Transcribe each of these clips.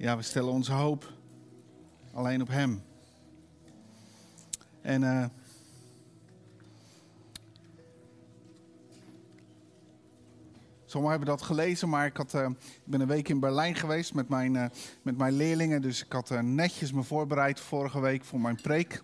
Ja, we stellen onze hoop alleen op Hem. En sommigen hebben dat gelezen, maar ik ben een week in Berlijn geweest met mijn leerlingen. Dus ik had netjes me voorbereid vorige week voor mijn preek.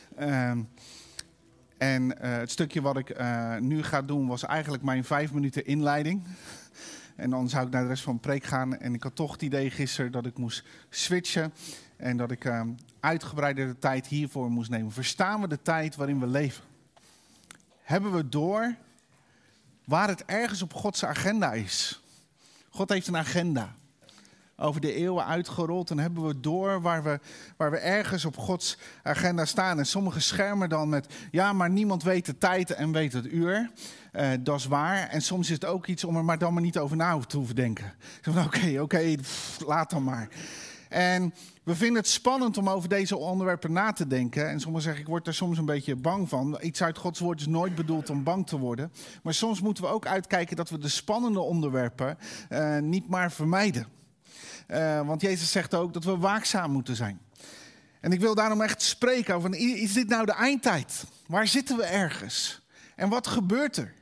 Het stukje wat ik nu ga doen was eigenlijk mijn 5 minuten inleiding. En dan zou ik naar de rest van de preek gaan. En ik had toch het idee gisteren dat ik moest switchen. En dat ik uitgebreider de tijd hiervoor moest nemen. Verstaan we de tijd waarin we leven? Hebben we door waar het ergens op Gods agenda is? God heeft een agenda. Over de eeuwen uitgerold. En hebben we door waar we ergens op Gods agenda staan. En sommigen schermen dan met, ja, maar niemand weet de tijd en weet het uur. Dat is waar. En soms is het ook iets om er maar dan maar niet over na te hoeven denken. Oké, laat dan maar. En we vinden het spannend om over deze onderwerpen na te denken. En sommigen zeggen, ik word er soms een beetje bang van. Iets uit Gods woord is nooit bedoeld om bang te worden. Maar soms moeten we ook uitkijken dat we de spannende onderwerpen niet maar vermijden. Want Jezus zegt ook dat we waakzaam moeten zijn. En ik wil daarom echt spreken over, is dit nou de eindtijd? Waar zitten we ergens? En wat gebeurt er?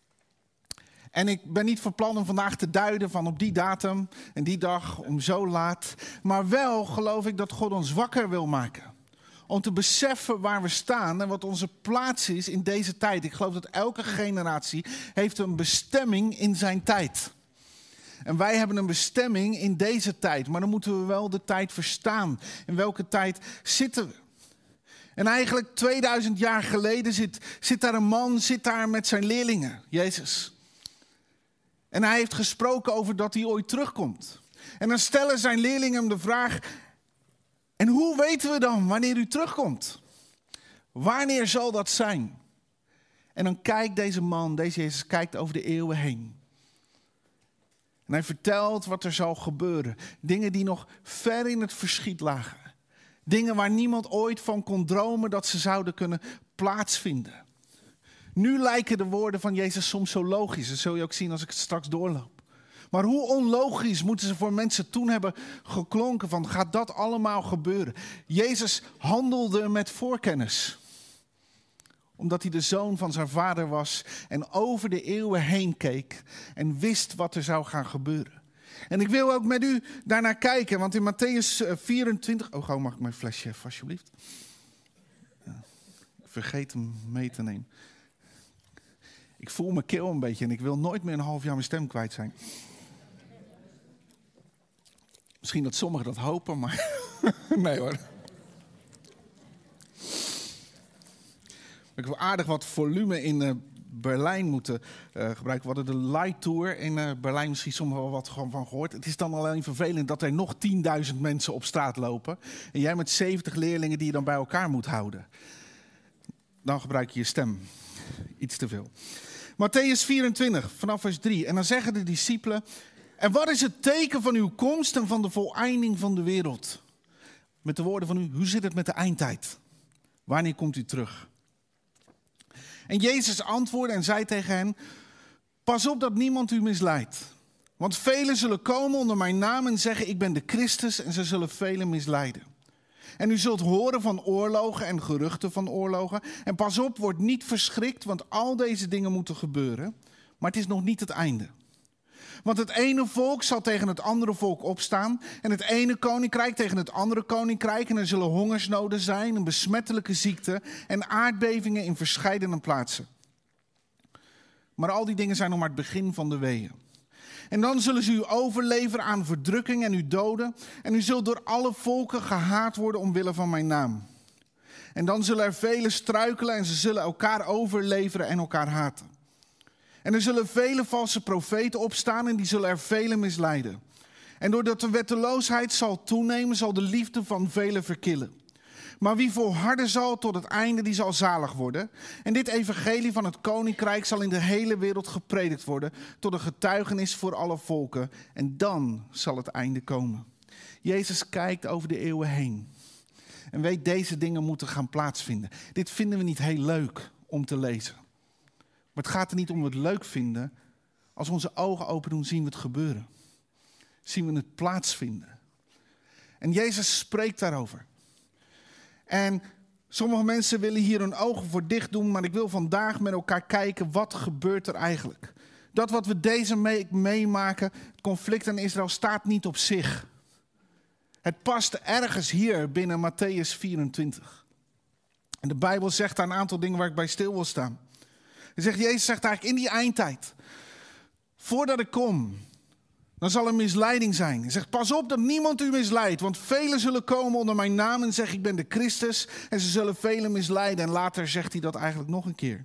En ik ben niet van plan om vandaag te duiden van op die datum en die dag om zo laat. Maar wel geloof ik dat God ons wakker wil maken. Om te beseffen waar we staan en wat onze plaats is in deze tijd. Ik geloof dat elke generatie heeft een bestemming in zijn tijd. En wij hebben een bestemming in deze tijd. Maar dan moeten we wel de tijd verstaan. In welke tijd zitten we? En eigenlijk 2000 jaar geleden zit daar een man met zijn leerlingen, Jezus. En hij heeft gesproken over dat hij ooit terugkomt. En dan stellen zijn leerlingen hem de vraag, en hoe weten we dan wanneer u terugkomt? Wanneer zal dat zijn? En dan kijkt deze Jezus kijkt over de eeuwen heen. En hij vertelt wat er zal gebeuren. Dingen die nog ver in het verschiet lagen. Dingen waar niemand ooit van kon dromen dat ze zouden kunnen plaatsvinden. Nu lijken de woorden van Jezus soms zo logisch. Dat zul je ook zien als ik het straks doorloop. Maar hoe onlogisch moeten ze voor mensen toen hebben geklonken van, gaat dat allemaal gebeuren? Jezus handelde met voorkennis. Omdat hij de zoon van zijn vader was en over de eeuwen heen keek en wist wat er zou gaan gebeuren. En ik wil ook met u daarnaar kijken, want in Mattheüs 24... Oh, gauw, mag ik mijn flesje even, alsjeblieft? Ik vergeet hem mee te nemen. Ik voel mijn keel een beetje en ik wil nooit meer een half jaar mijn stem kwijt zijn. Misschien dat sommigen dat hopen, maar nee hoor. Ik wil aardig wat volume in Berlijn moeten gebruiken. We hadden de Light Tour in Berlijn, misschien sommigen wel wat van gehoord. Het is dan alleen vervelend dat er nog 10.000 mensen op straat lopen. En jij met 70 leerlingen die je dan bij elkaar moet houden. Dan gebruik je je stem. Iets te veel. Mattheüs 24, vanaf vers 3. En dan zeggen de discipelen, en wat is het teken van uw komst en van de voleinding van de wereld? Met de woorden van u, hoe zit het met de eindtijd? Wanneer komt u terug? En Jezus antwoordde en zei tegen hen, pas op dat niemand u misleidt. Want velen zullen komen onder mijn naam en zeggen, ik ben de Christus, en ze zullen velen misleiden. En u zult horen van oorlogen en geruchten van oorlogen. En pas op, word niet verschrikt, want al deze dingen moeten gebeuren. Maar het is nog niet het einde. Want het ene volk zal tegen het andere volk opstaan. En het ene koninkrijk tegen het andere koninkrijk. En er zullen hongersnoden zijn, een besmettelijke ziekte en aardbevingen in verscheidene plaatsen. Maar al die dingen zijn nog maar het begin van de weeën. En dan zullen ze u overleveren aan verdrukking en u doden. En u zult door alle volken gehaat worden omwille van mijn naam. En dan zullen er velen struikelen en ze zullen elkaar overleveren en elkaar haten. En er zullen vele valse profeten opstaan en die zullen er velen misleiden. En doordat de wetteloosheid zal toenemen, zal de liefde van velen verkillen. Maar wie volharden zal tot het einde, die zal zalig worden. En dit evangelie van het koninkrijk zal in de hele wereld gepredikt worden, tot een getuigenis voor alle volken. En dan zal het einde komen. Jezus kijkt over de eeuwen heen. En weet, deze dingen moeten gaan plaatsvinden. Dit vinden we niet heel leuk om te lezen. Maar het gaat er niet om we het leuk vinden. Als we onze ogen open doen, zien we het gebeuren. Zien we het plaatsvinden. En Jezus spreekt daarover. En sommige mensen willen hier hun ogen voor dicht doen, maar ik wil vandaag met elkaar kijken, wat gebeurt er eigenlijk? Dat wat we deze week meemaken, het conflict in Israël, staat niet op zich. Het past ergens hier binnen Mattheüs 24. En de Bijbel zegt daar een aantal dingen waar ik bij stil wil staan. Jezus zegt eigenlijk in die eindtijd, voordat ik kom, dan zal er misleiding zijn. Hij zegt, pas op dat niemand u misleidt, want velen zullen komen onder mijn naam en zeggen, ik ben de Christus. En ze zullen velen misleiden. En later zegt hij dat eigenlijk nog een keer.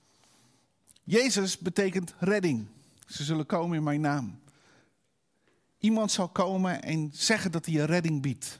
Jezus betekent redding. Ze zullen komen in mijn naam. Iemand zal komen en zeggen dat hij je redding biedt.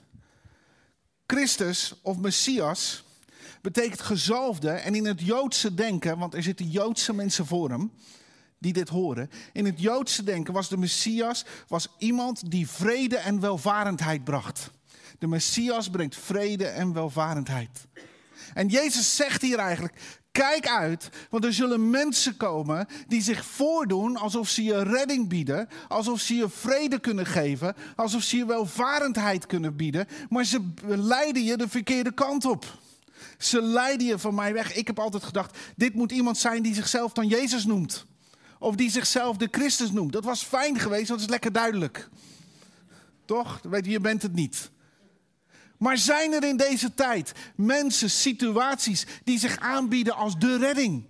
Christus of Messias betekent gezalfde. En in het Joodse denken, want er zitten Joodse mensen voor hem die dit horen. In het Joodse denken was de Messias iemand die vrede en welvarendheid bracht. De Messias brengt vrede en welvarendheid. En Jezus zegt hier eigenlijk, kijk uit, want er zullen mensen komen die zich voordoen alsof ze je redding bieden, alsof ze je vrede kunnen geven, alsof ze je welvarendheid kunnen bieden, maar ze leiden je de verkeerde kant op. Ze leiden je van mij weg. Ik heb altijd gedacht, dit moet iemand zijn die zichzelf dan Jezus noemt. Of die zichzelf de Christus noemt. Dat was fijn geweest, want dat is lekker duidelijk. Toch? Weet je bent het niet. Maar zijn er in deze tijd mensen, situaties die zich aanbieden als de redding?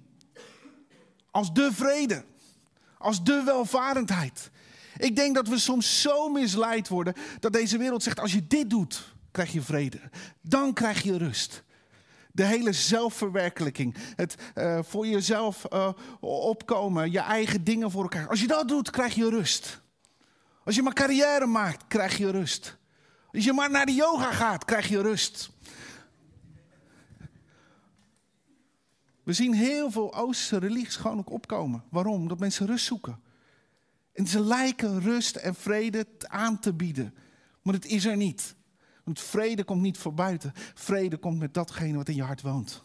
Als de vrede? Als de welvarendheid? Ik denk dat we soms zo misleid worden dat deze wereld zegt, als je dit doet, krijg je vrede. Dan krijg je rust. De hele zelfverwerkelijking, het voor jezelf opkomen, je eigen dingen voor elkaar. Als je dat doet, krijg je rust. Als je maar carrière maakt, krijg je rust. Als je maar naar de yoga gaat, krijg je rust. We zien heel veel Oosterse religies gewoon ook opkomen. Waarom? Omdat mensen rust zoeken. En ze lijken rust en vrede aan te bieden. Maar het is er niet. Want vrede komt niet van buiten. Vrede komt met datgene wat in je hart woont.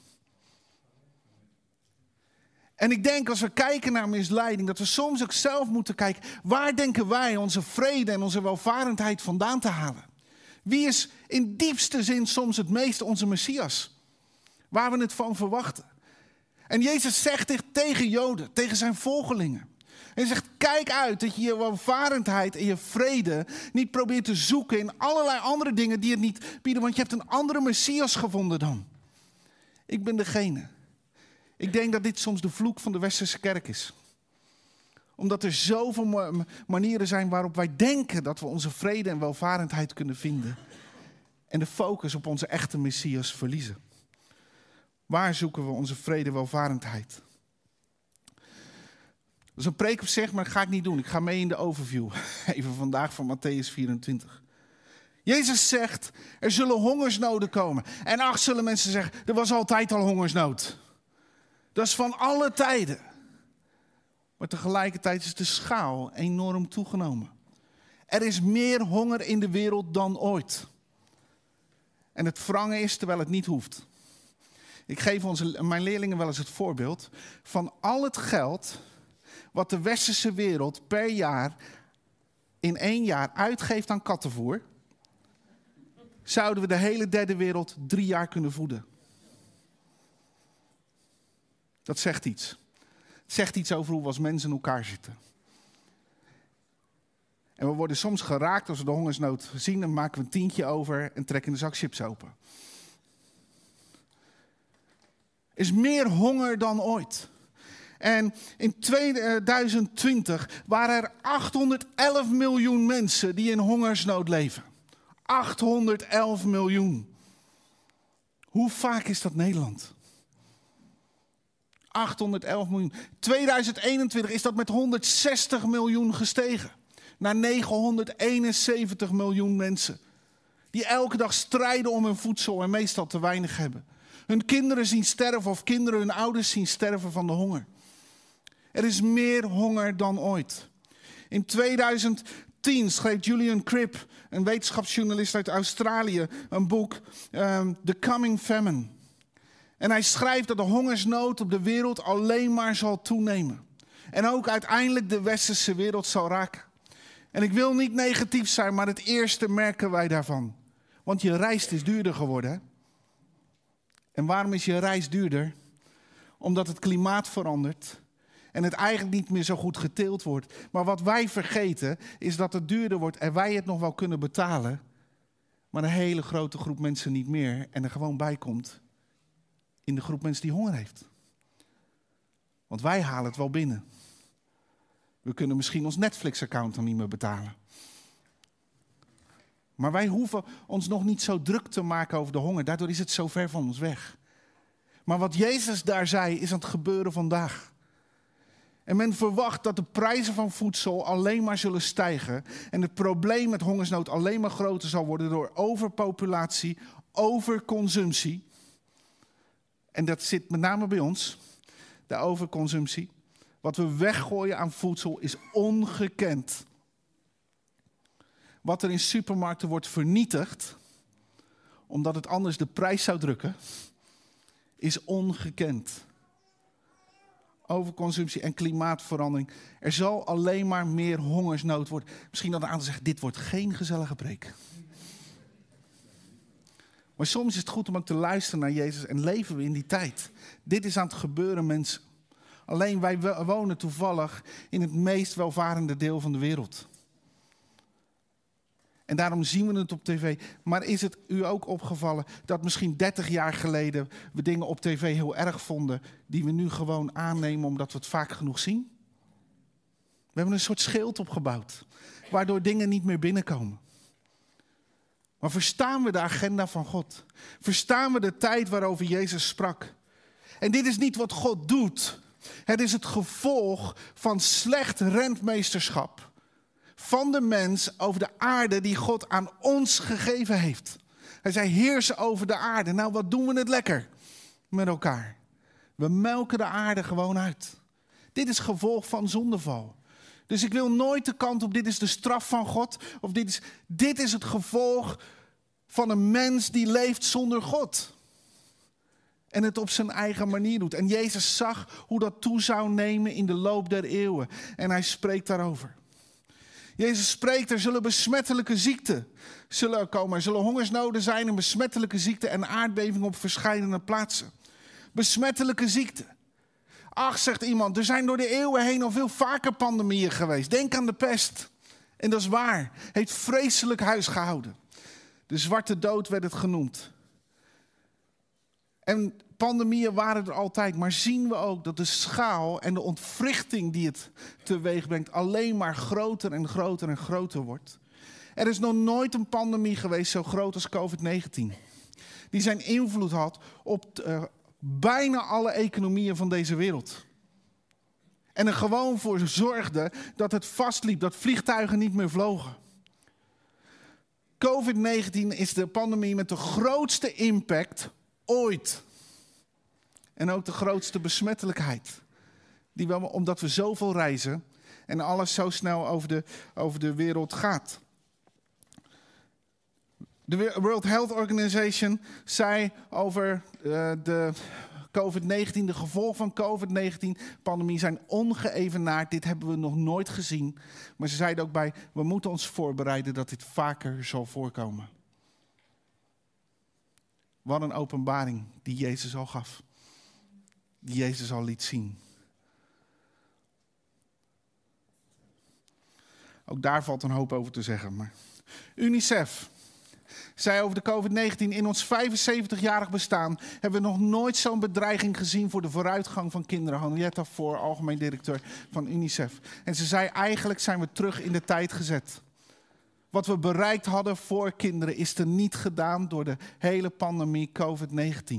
En ik denk als we kijken naar misleiding, dat we soms ook zelf moeten kijken, waar denken wij onze vrede en onze welvarendheid vandaan te halen? Wie is in diepste zin soms het meest onze Messias? Waar we het van verwachten. En Jezus zegt dit tegen Joden, tegen zijn volgelingen. Hij zegt, kijk uit dat je je welvarendheid en je vrede niet probeert te zoeken in allerlei andere dingen die het niet bieden. Want je hebt een andere Messias gevonden dan. Ik ben degene. Ik denk dat dit soms de vloek van de Westerse kerk is. Omdat er zoveel manieren zijn waarop wij denken dat we onze vrede en welvarendheid kunnen vinden. En de focus op onze echte Messias verliezen. Waar zoeken we onze vrede en welvarendheid? Dat is een preek op zich, maar dat ga ik niet doen. Ik ga mee in de overview. Even vandaag van Mattheüs 24. Jezus zegt, er zullen hongersnoden komen. En ach, zullen mensen zeggen, er was altijd al hongersnood. Dat is van alle tijden. Maar tegelijkertijd is de schaal enorm toegenomen. Er is meer honger in de wereld dan ooit. En het wrangen is terwijl het niet hoeft. Ik geef mijn leerlingen wel eens het voorbeeld van al het geld wat de westerse wereld per jaar in 1 jaar uitgeeft aan kattenvoer, zouden we de hele derde wereld 3 jaar kunnen voeden. Dat zegt iets. Het zegt iets over hoe we als mensen in elkaar zitten. En we worden soms geraakt als we de hongersnood zien, dan maken we een tientje over en trekken de zak chips open. Er is meer honger dan ooit. En in 2020 waren er 811 miljoen mensen die in hongersnood leven. 811 miljoen. Hoe vaak is dat Nederland? 811 miljoen. 2021 is dat met 160 miljoen gestegen. Naar 971 miljoen mensen. Die elke dag strijden om hun voedsel en meestal te weinig hebben. Hun kinderen zien sterven of kinderen hun ouders zien sterven van de honger. Er is meer honger dan ooit. In 2010 schreef Julian Cribb, een wetenschapsjournalist uit Australië, een boek, The Coming Famine. En hij schrijft dat de hongersnood op de wereld alleen maar zal toenemen. En ook uiteindelijk de westerse wereld zal raken. En ik wil niet negatief zijn, maar het eerste merken wij daarvan. Want je reis is duurder geworden. Hè? En waarom is je reis duurder? Omdat het klimaat verandert. En het eigenlijk niet meer zo goed geteeld wordt. Maar wat wij vergeten is dat het duurder wordt en wij het nog wel kunnen betalen. Maar een hele grote groep mensen niet meer. En er gewoon bij komt in de groep mensen die honger heeft. Want wij halen het wel binnen. We kunnen misschien ons Netflix-account dan niet meer betalen. Maar wij hoeven ons nog niet zo druk te maken over de honger. Daardoor is het zo ver van ons weg. Maar wat Jezus daar zei is aan het gebeuren vandaag. En men verwacht dat de prijzen van voedsel alleen maar zullen stijgen. En het probleem met hongersnood alleen maar groter zal worden door overpopulatie, overconsumptie. En dat zit met name bij ons, de overconsumptie. Wat we weggooien aan voedsel is ongekend. Wat er in supermarkten wordt vernietigd, omdat het anders de prijs zou drukken, is ongekend. Overconsumptie en klimaatverandering. Er zal alleen maar meer hongersnood worden. Misschien dat een aantal zeggen, dit wordt geen gezellige preek. Maar soms is het goed om ook te luisteren naar Jezus en leven we in die tijd. Dit is aan het gebeuren, mensen. Alleen wij wonen toevallig in het meest welvarende deel van de wereld. En daarom zien we het op tv. Maar is het u ook opgevallen dat misschien 30 jaar geleden we dingen op tv heel erg vonden die we nu gewoon aannemen omdat we het vaak genoeg zien? We hebben een soort schild opgebouwd, waardoor dingen niet meer binnenkomen. Maar verstaan we de agenda van God? Verstaan we de tijd waarover Jezus sprak? En dit is niet wat God doet. Het is het gevolg van slecht rentmeesterschap van de mens over de aarde die God aan ons gegeven heeft. Hij zei, heersen over de aarde. Nou, wat doen we het lekker met elkaar? We melken de aarde gewoon uit. Dit is gevolg van zondeval. Dus ik wil nooit de kant op, dit is de straf van God. Of dit is het gevolg van een mens die leeft zonder God. En het op zijn eigen manier doet. En Jezus zag hoe dat toe zou nemen in de loop der eeuwen. En hij spreekt daarover. Jezus spreekt, er zullen besmettelijke ziekten zullen komen. Er zullen hongersnoden zijn en besmettelijke ziekten en aardbevingen op verschillende plaatsen. Besmettelijke ziekten. Ach, zegt iemand, er zijn door de eeuwen heen al veel vaker pandemieën geweest. Denk aan de pest. En dat is waar. Heeft vreselijk huis gehouden. De zwarte dood werd het genoemd. En pandemieën waren er altijd, maar zien we ook dat de schaal en de ontwrichting die het teweeg brengt alleen maar groter en groter en groter wordt. Er is nog nooit een pandemie geweest zo groot als COVID-19. Die zijn invloed had op bijna alle economieën van deze wereld. En er gewoon voor zorgde dat het vastliep, dat vliegtuigen niet meer vlogen. COVID-19 is de pandemie met de grootste impact ooit. En ook de grootste besmettelijkheid. Omdat we zoveel reizen en alles zo snel over de wereld gaat. De World Health Organization zei over de COVID-19, de gevolgen van COVID-19-pandemie zijn ongeëvenaard. Dit hebben we nog nooit gezien. Maar ze zeiden ook bij, we moeten ons voorbereiden dat dit vaker zal voorkomen. Wat een openbaring die Jezus al gaf. Die Jezus al liet zien. Ook daar valt een hoop over te zeggen. Maar UNICEF zei over de COVID-19, in ons 75-jarig bestaan hebben we nog nooit zo'n bedreiging gezien voor de vooruitgang van kinderen. Henrietta Fore, algemeen directeur van UNICEF. En ze zei, eigenlijk zijn we terug in de tijd gezet. Wat we bereikt hadden voor kinderen is er niet gedaan door de hele pandemie COVID-19.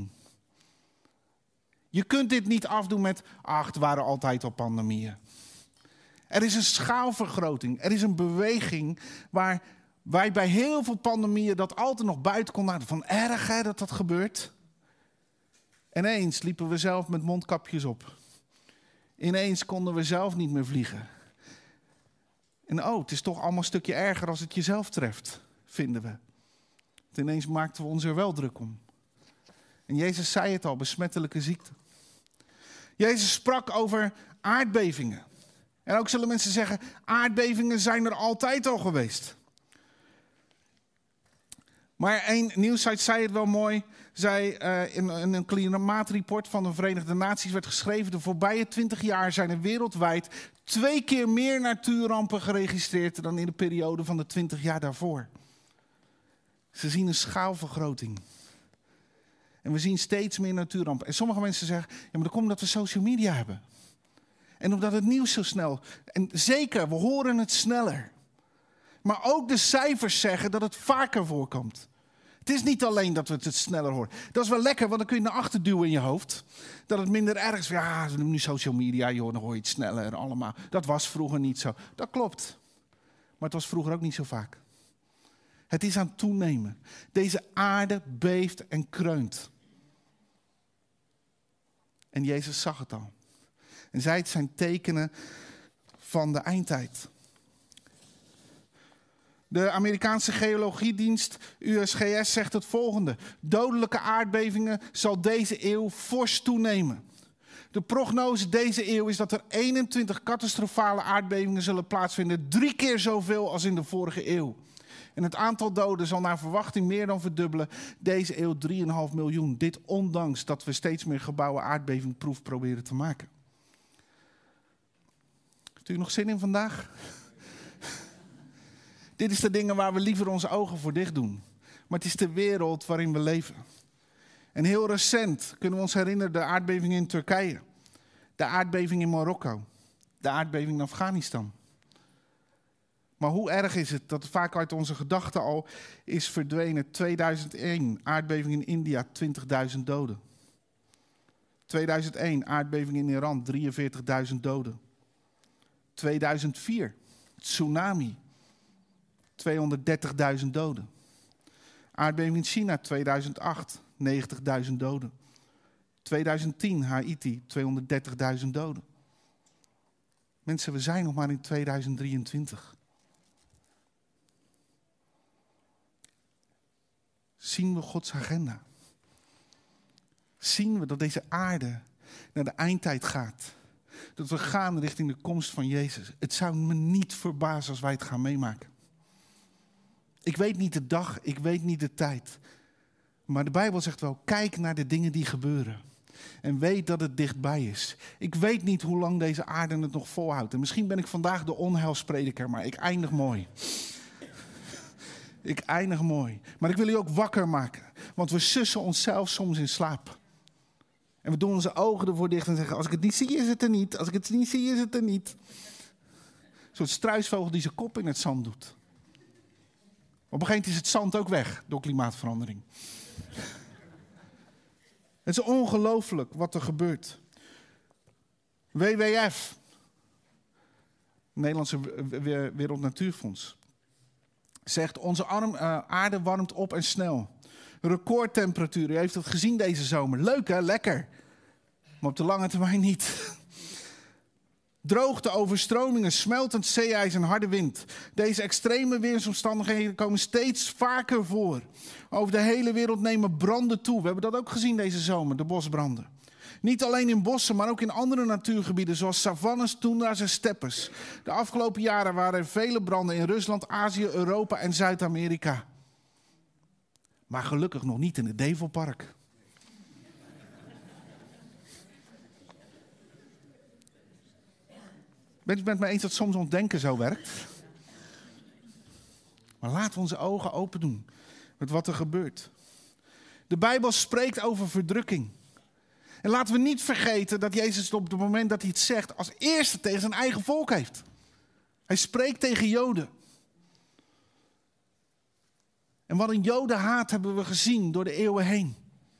Je kunt dit niet afdoen met, het waren altijd al pandemieën. Er is een schaalvergroting, er is een beweging waar wij bij heel veel pandemieën dat altijd nog buiten konden houden. Van erg hè, dat gebeurt. Ineens liepen we zelf met mondkapjes op. Ineens konden we zelf niet meer vliegen. En het is toch allemaal een stukje erger als het jezelf treft, vinden we. Ineens maakten we ons er wel druk om. En Jezus zei het al, besmettelijke ziekte. Jezus sprak over aardbevingen. En ook zullen mensen zeggen, aardbevingen zijn er altijd al geweest. Maar een nieuwssite zei het wel mooi. In een klimaatrapport van de Verenigde Naties werd geschreven: de voorbije 20 jaar zijn er wereldwijd 2 keer meer natuurrampen geregistreerd dan in de periode van de 20 jaar daarvoor. Ze zien een schaalvergroting. En we zien steeds meer natuurrampen. En sommige mensen zeggen, ja, maar dat komt omdat we social media hebben. En omdat het nieuws zo snel. En zeker, we horen het sneller. Maar ook de cijfers zeggen dat het vaker voorkomt. Het is niet alleen dat we het sneller horen. Dat is wel lekker, want dan kun je naar achter duwen in je hoofd. Dat het minder erg is. Ja, nu social media, joh, dan hoor je het sneller allemaal. Dat was vroeger niet zo. Dat klopt. Maar het was vroeger ook niet zo vaak. Het is aan het toenemen. Deze aarde beeft en kreunt. En Jezus zag het al. En zei, het zijn tekenen van de eindtijd. De Amerikaanse geologiedienst USGS zegt het volgende: dodelijke aardbevingen zal deze eeuw fors toenemen. De prognose deze eeuw is dat er 21 catastrofale aardbevingen zullen plaatsvinden. 3 keer zoveel als in de vorige eeuw. En het aantal doden zal naar verwachting meer dan verdubbelen. Deze eeuw 3,5 miljoen. Dit ondanks dat we steeds meer gebouwen aardbevingproef proberen te maken. Heeft u nog zin in vandaag? Dit is de dingen waar we liever onze ogen voor dicht doen. Maar het is de wereld waarin we leven. En heel recent kunnen we ons herinneren de aardbeving in Turkije. De aardbeving in Marokko. De aardbeving in Afghanistan. Maar hoe erg is het dat het vaak uit onze gedachten al is verdwenen. 2001, aardbeving in India, 20.000 doden. 2001, aardbeving in Iran, 43.000 doden. 2004, tsunami, 230.000 doden. Aardbeving in China, 2008, 90.000 doden. 2010, Haiti, 230.000 doden. Mensen, we zijn nog maar in 2023. Zien we Gods agenda? Zien we dat deze aarde naar de eindtijd gaat? Dat we gaan richting de komst van Jezus? Het zou me niet verbazen als wij het gaan meemaken. Ik weet niet de dag, ik weet niet de tijd. Maar de Bijbel zegt wel, kijk naar de dingen die gebeuren. En weet dat het dichtbij is. Ik weet niet hoe lang deze aarde het nog volhoudt. En misschien ben ik vandaag de onheilsprediker, maar ik eindig mooi. Ik eindig mooi. Maar ik wil u ook wakker maken. Want we sussen onszelf soms in slaap. En we doen onze ogen ervoor dicht en zeggen, als ik het niet zie, is het er niet. Als ik het niet zie, is het er niet. Een soort struisvogel die zijn kop in het zand doet. Op een gegeven moment is het zand ook weg door klimaatverandering. Het is ongelooflijk wat er gebeurt. WWF, Nederlandse Wereld Natuurfonds, zegt onze aarde warmt op en snel. Recordtemperatuur, u heeft het gezien deze zomer. Leuk hè, lekker. Maar op de lange termijn niet. Droogte, overstromingen, smeltend zeeijs en harde wind. Deze extreme weersomstandigheden komen steeds vaker voor. Over de hele wereld nemen branden toe. We hebben dat ook gezien deze zomer, de bosbranden. Niet alleen in bossen, maar ook in andere natuurgebieden zoals savannes, toendra's en steppes. De afgelopen jaren waren er vele branden in Rusland, Azië, Europa en Zuid-Amerika. Maar gelukkig nog niet in het Develpark. Bent u het met me eens dat soms ons denken zo werkt? Maar laten we onze ogen open doen met wat er gebeurt. De Bijbel spreekt over verdrukking. En laten we niet vergeten dat Jezus op het moment dat hij het zegt, als eerste tegen zijn eigen volk heeft. Hij spreekt tegen Joden. En wat een Jodenhaat hebben we gezien door de eeuwen heen.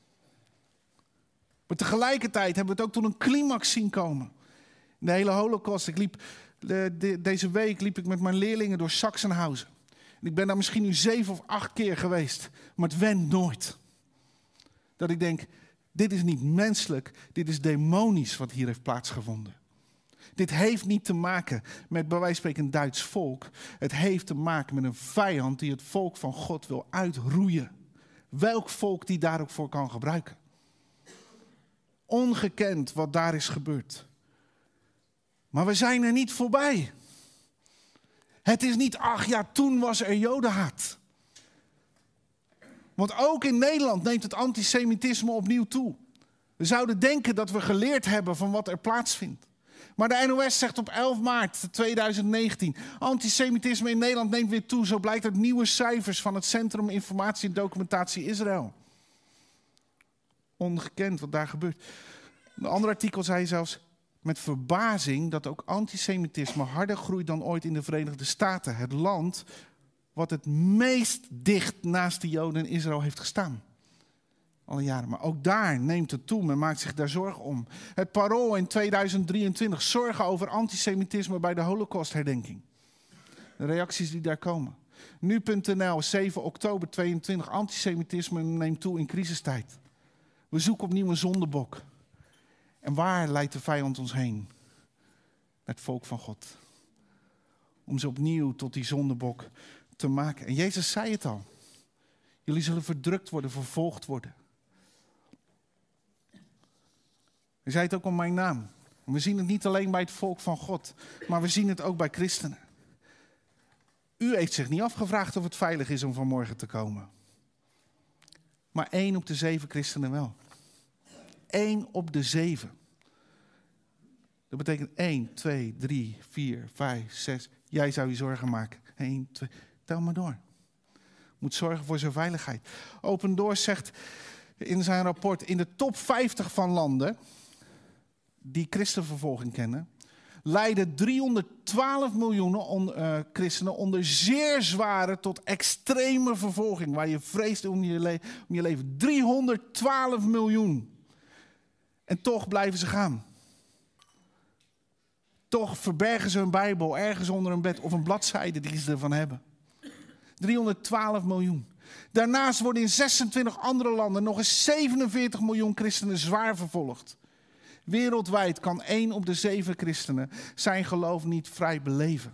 Maar tegelijkertijd hebben we het ook tot een climax zien komen. In de hele Holocaust. Deze week liep ik met mijn leerlingen door Sachsenhausen. En ik ben daar misschien nu 7 of 8 keer geweest. Maar het went nooit. Dat ik denk, dit is niet menselijk. Dit is demonisch wat hier heeft plaatsgevonden. Dit heeft niet te maken met bij wijze van spreken een Duits volk. Het heeft te maken met een vijand die het volk van God wil uitroeien. Welk volk die daar ook voor kan gebruiken. Ongekend wat daar is gebeurd. Maar we zijn er niet voorbij. Het is niet, ach ja, toen was er Jodenhaat. Want ook in Nederland neemt het antisemitisme opnieuw toe. We zouden denken dat we geleerd hebben van wat er plaatsvindt. Maar de NOS zegt op 11 maart 2019... antisemitisme in Nederland neemt weer toe. Zo blijkt uit nieuwe cijfers van het Centrum Informatie en Documentatie Israël. Ongekend wat daar gebeurt. Een ander artikel zei zelfs met verbazing dat ook antisemitisme harder groeit dan ooit in de Verenigde Staten. Het land wat het meest dicht naast de Joden in Israël heeft gestaan. Alle jaren. Maar ook daar neemt het toe. Men maakt zich daar zorgen om. Het Parool in 2023. Zorgen over antisemitisme bij de Holocaustherdenking. De reacties die daar komen. Nu.nl, 7 oktober 22. Antisemitisme neemt toe in crisistijd. We zoeken opnieuw een zondebok. En waar leidt de vijand ons heen? Naar het volk van God. Om ze opnieuw tot die zondebok te maken. En Jezus zei het al. Jullie zullen verdrukt worden, vervolgd worden. Hij zei het ook om mijn naam. We zien het niet alleen bij het volk van God, maar we zien het ook bij christenen. U heeft zich niet afgevraagd of het veilig is om vanmorgen te komen. Maar 1 op de 7 christenen wel. 1 op de 7. Dat betekent 1, 2, 3, 4, 5, 6. Jij zou je zorgen maken. 1, 2, tel maar door. Moet zorgen voor zijn veiligheid. Open Doors zegt in zijn rapport, in de top 50 van landen die christenvervolging kennen, lijden 312 miljoen christenen onder zeer zware tot extreme vervolging, waar je vreest om je leven. 312 miljoen. En toch blijven ze gaan. Toch verbergen ze hun Bijbel ergens onder een bed of een bladzijde die ze ervan hebben. 312 miljoen. Daarnaast worden in 26 andere landen nog eens 47 miljoen christenen zwaar vervolgd. Wereldwijd kan 1 op de 7 christenen zijn geloof niet vrij beleven.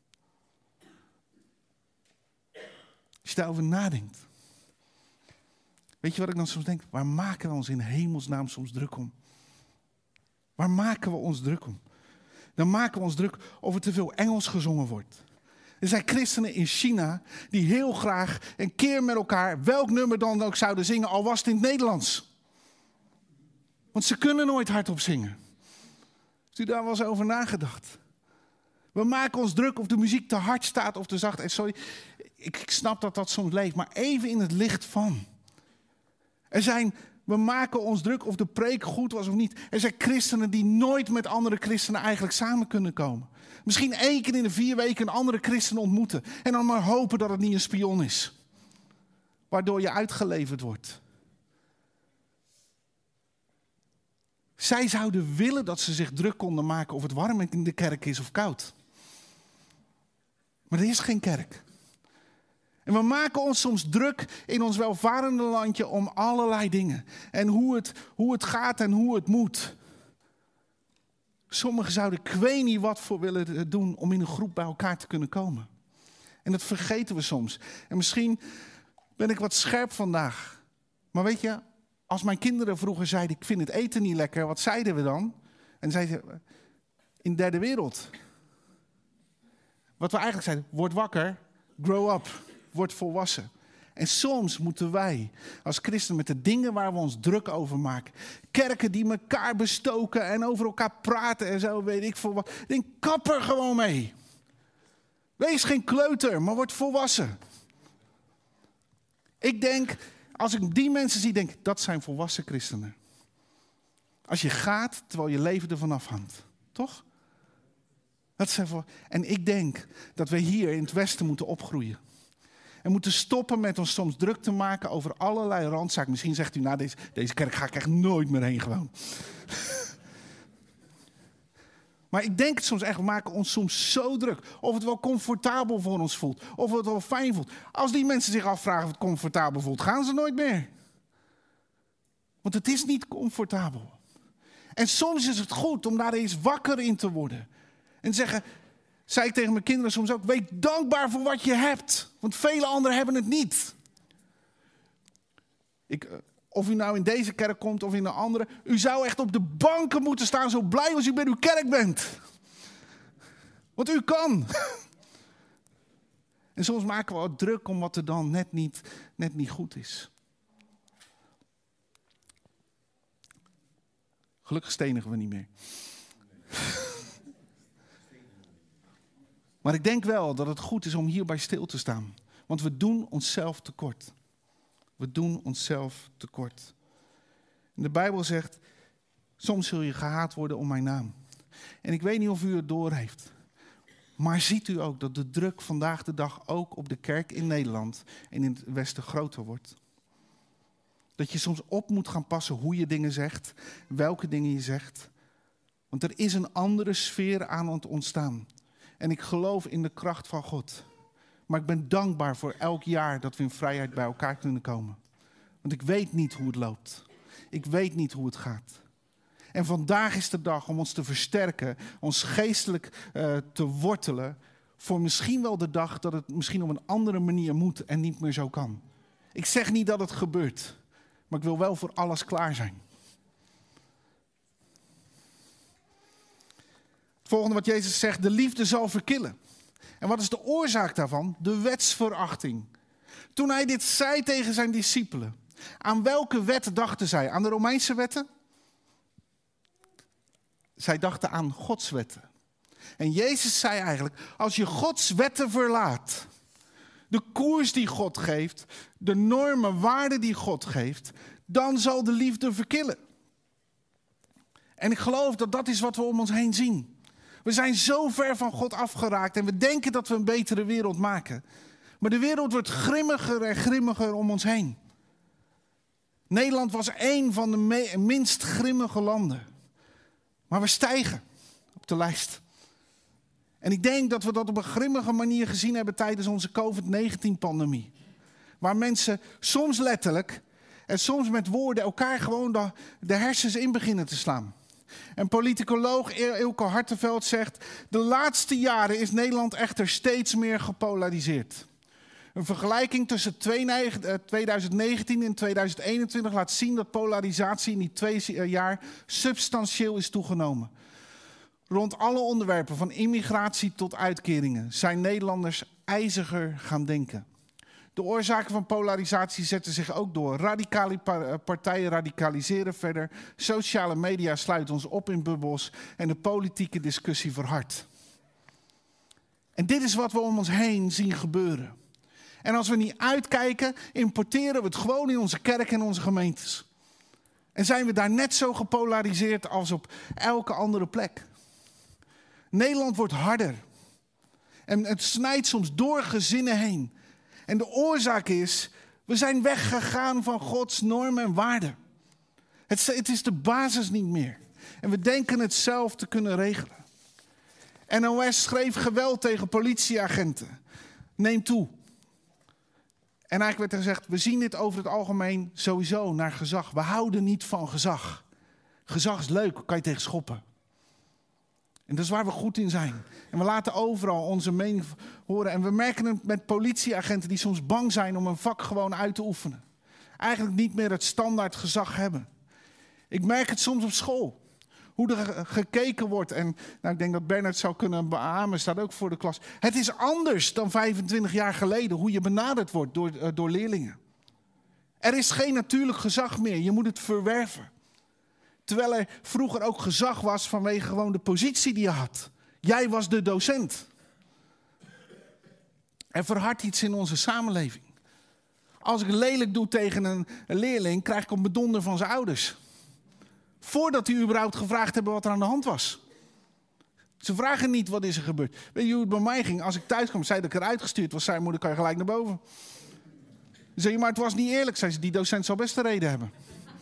Als je daarover nadenkt. Weet je wat ik dan soms denk? Waar maken we ons in hemelsnaam soms druk om? Waar maken we ons druk om? Dan maken we ons druk of er te veel Engels gezongen wordt. Er zijn christenen in China die heel graag een keer met elkaar welk nummer dan ook zouden zingen, al was het in het Nederlands. Want ze kunnen nooit hardop zingen. Heeft u daar wel eens over nagedacht? We maken ons druk of de muziek te hard staat of te zacht. En sorry, ik snap dat dat soms leeft, maar even in het licht van. We maken ons druk of de preek goed was of niet. Er zijn christenen die nooit met andere christenen eigenlijk samen kunnen komen. Misschien 1 keer in de 4 weken een andere christen ontmoeten. En dan maar hopen dat het niet een spion is. Waardoor je uitgeleverd wordt. Zij zouden willen dat ze zich druk konden maken of het warm in de kerk is of koud. Maar er is geen kerk. En we maken ons soms druk in ons welvarende landje om allerlei dingen. En hoe het gaat en hoe het moet. Sommigen zouden ik weet niet wat voor willen doen om in een groep bij elkaar te kunnen komen. En dat vergeten we soms. En misschien ben ik wat scherp vandaag. Maar weet je, als mijn kinderen vroeger zeiden, ik vind het eten niet lekker, wat zeiden we dan? En zeiden ze, in derde wereld. Wat we eigenlijk zeiden, word wakker, grow up, word volwassen. En soms moeten wij als christenen met de dingen waar we ons druk over maken. Kerken die elkaar bestoken en over elkaar praten en zo, weet ik veel wat. Denk, kap er gewoon mee. Wees geen kleuter, maar word volwassen. Ik denk, als ik die mensen zie, denk ik, dat zijn volwassen christenen. Als je gaat, terwijl je leven ervan afhangt. Toch? En ik denk dat we hier in het Westen moeten opgroeien. En moeten stoppen met ons soms druk te maken over allerlei randzaken. Misschien zegt u, nou, deze kerk ga ik echt nooit meer heen gewoon. Maar ik denk het soms echt, we maken ons soms zo druk. Of het wel comfortabel voor ons voelt. Of het wel fijn voelt. Als die mensen zich afvragen of het comfortabel voelt, gaan ze nooit meer. Want het is niet comfortabel. En soms is het goed om daar eens wakker in te worden. En zeggen, zei ik tegen mijn kinderen soms ook, wees dankbaar voor wat je hebt. Want vele anderen hebben het niet. Of u nou in deze kerk komt of in een andere. U zou echt op de banken moeten staan zo blij als u bij uw kerk bent. Want u kan. En soms maken we ook druk om wat er dan net niet goed is. Gelukkig stenigen we niet meer. Maar ik denk wel dat het goed is om hierbij stil te staan. Want we doen onszelf tekort. We doen onszelf tekort. En de Bijbel zegt, soms zul je gehaat worden om mijn naam. En ik weet niet of u het doorheeft. Maar ziet u ook dat de druk vandaag de dag ook op de kerk in Nederland en in het Westen groter wordt? Dat je soms op moet gaan passen hoe je dingen zegt, welke dingen je zegt. Want er is een andere sfeer aan het ontstaan. En ik geloof in de kracht van God. Maar ik ben dankbaar voor elk jaar dat we in vrijheid bij elkaar kunnen komen. Want ik weet niet hoe het loopt. Ik weet niet hoe het gaat. En vandaag is de dag om ons te versterken, ons geestelijk te wortelen. Voor misschien wel de dag dat het misschien op een andere manier moet en niet meer zo kan. Ik zeg niet dat het gebeurt, maar ik wil wel voor alles klaar zijn. Het volgende wat Jezus zegt, de liefde zal verkillen. En wat is de oorzaak daarvan? De wetsverachting. Toen hij dit zei tegen zijn discipelen, aan welke wet dachten zij? Aan de Romeinse wetten? Zij dachten aan Gods wetten. En Jezus zei eigenlijk, als je Gods wetten verlaat, de koers die God geeft, de normen, waarden die God geeft, dan zal de liefde verkillen. En ik geloof dat dat is wat we om ons heen zien. We zijn zo ver van God afgeraakt en we denken dat we een betere wereld maken. Maar de wereld wordt grimmiger en grimmiger om ons heen. Nederland was één van de minst grimmige landen. Maar we stijgen op de lijst. En ik denk dat we dat op een grimmige manier gezien hebben tijdens onze COVID-19-pandemie. Waar mensen soms letterlijk en soms met woorden elkaar gewoon de hersens in beginnen te slaan. En politicoloog Eelco Hartenveld zegt, de laatste jaren is Nederland echter steeds meer gepolariseerd. Een vergelijking tussen 2019 en 2021 laat zien dat polarisatie in die 2 jaar substantieel is toegenomen. Rond alle onderwerpen, van immigratie tot uitkeringen, zijn Nederlanders ijziger gaan denken. De oorzaken van polarisatie zetten zich ook door. Radicale partijen radicaliseren verder. Sociale media sluiten ons op in bubbels. En de politieke discussie verhardt. En dit is wat we om ons heen zien gebeuren. En als we niet uitkijken, importeren we het gewoon in onze kerk en onze gemeentes. En zijn we daar net zo gepolariseerd als op elke andere plek. Nederland wordt harder. En het snijdt soms door gezinnen heen. En de oorzaak is, we zijn weggegaan van Gods normen en waarden. Het is de basis niet meer. En we denken het zelf te kunnen regelen. NOS schreef geweld tegen politieagenten. Neemt toe. En eigenlijk werd er gezegd, we zien dit over het algemeen sowieso naar gezag. We houden niet van gezag. Gezag is leuk, kan je tegen schoppen. En dat is waar we goed in zijn. En we laten overal onze mening horen. En we merken het met politieagenten die soms bang zijn om hun vak gewoon uit te oefenen. Eigenlijk niet meer het standaard gezag hebben. Ik merk het soms op school. Hoe er gekeken wordt. En ik denk dat Bernard zou kunnen beamen, staat ook voor de klas. Het is anders dan 25 jaar geleden hoe je benaderd wordt door leerlingen. Er is geen natuurlijk gezag meer. Je moet het verwerven. Terwijl er vroeger ook gezag was vanwege gewoon de positie die je had. Jij was de docent. Er verhardt iets in onze samenleving. Als ik lelijk doe tegen een leerling, krijg ik een bedonder van zijn ouders. Voordat die überhaupt gevraagd hebben wat er aan de hand was. Ze vragen niet wat is er gebeurd. Weet je hoe het bij mij ging? Als ik thuis kwam, zei dat ik eruit gestuurd was. Zei moeder, kan je gelijk naar boven. Dan zei je, maar het was niet eerlijk. Zei ze, die docent zal best een reden hebben.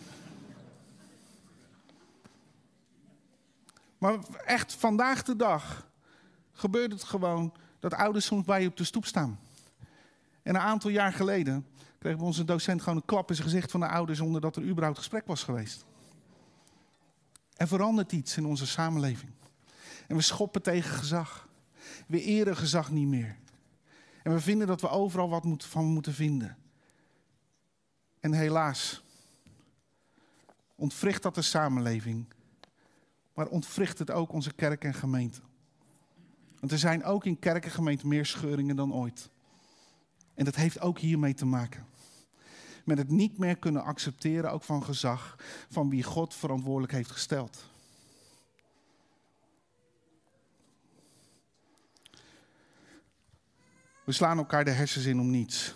Maar echt, vandaag de dag gebeurt het gewoon dat ouders soms bij je op de stoep staan. En een aantal jaar geleden kreeg onze docent gewoon een klap in zijn gezicht van de ouders zonder dat er überhaupt gesprek was geweest. Er verandert iets in onze samenleving. En we schoppen tegen gezag. We eren gezag niet meer. En we vinden dat we overal wat van moeten vinden. En helaas ontwricht dat de samenleving. Maar ontwricht het ook onze kerk en gemeente. Want er zijn ook in kerk en gemeente meer scheuringen dan ooit. En dat heeft ook hiermee te maken. Met het niet meer kunnen accepteren, ook van gezag, van wie God verantwoordelijk heeft gesteld. We slaan elkaar de hersens in om niets.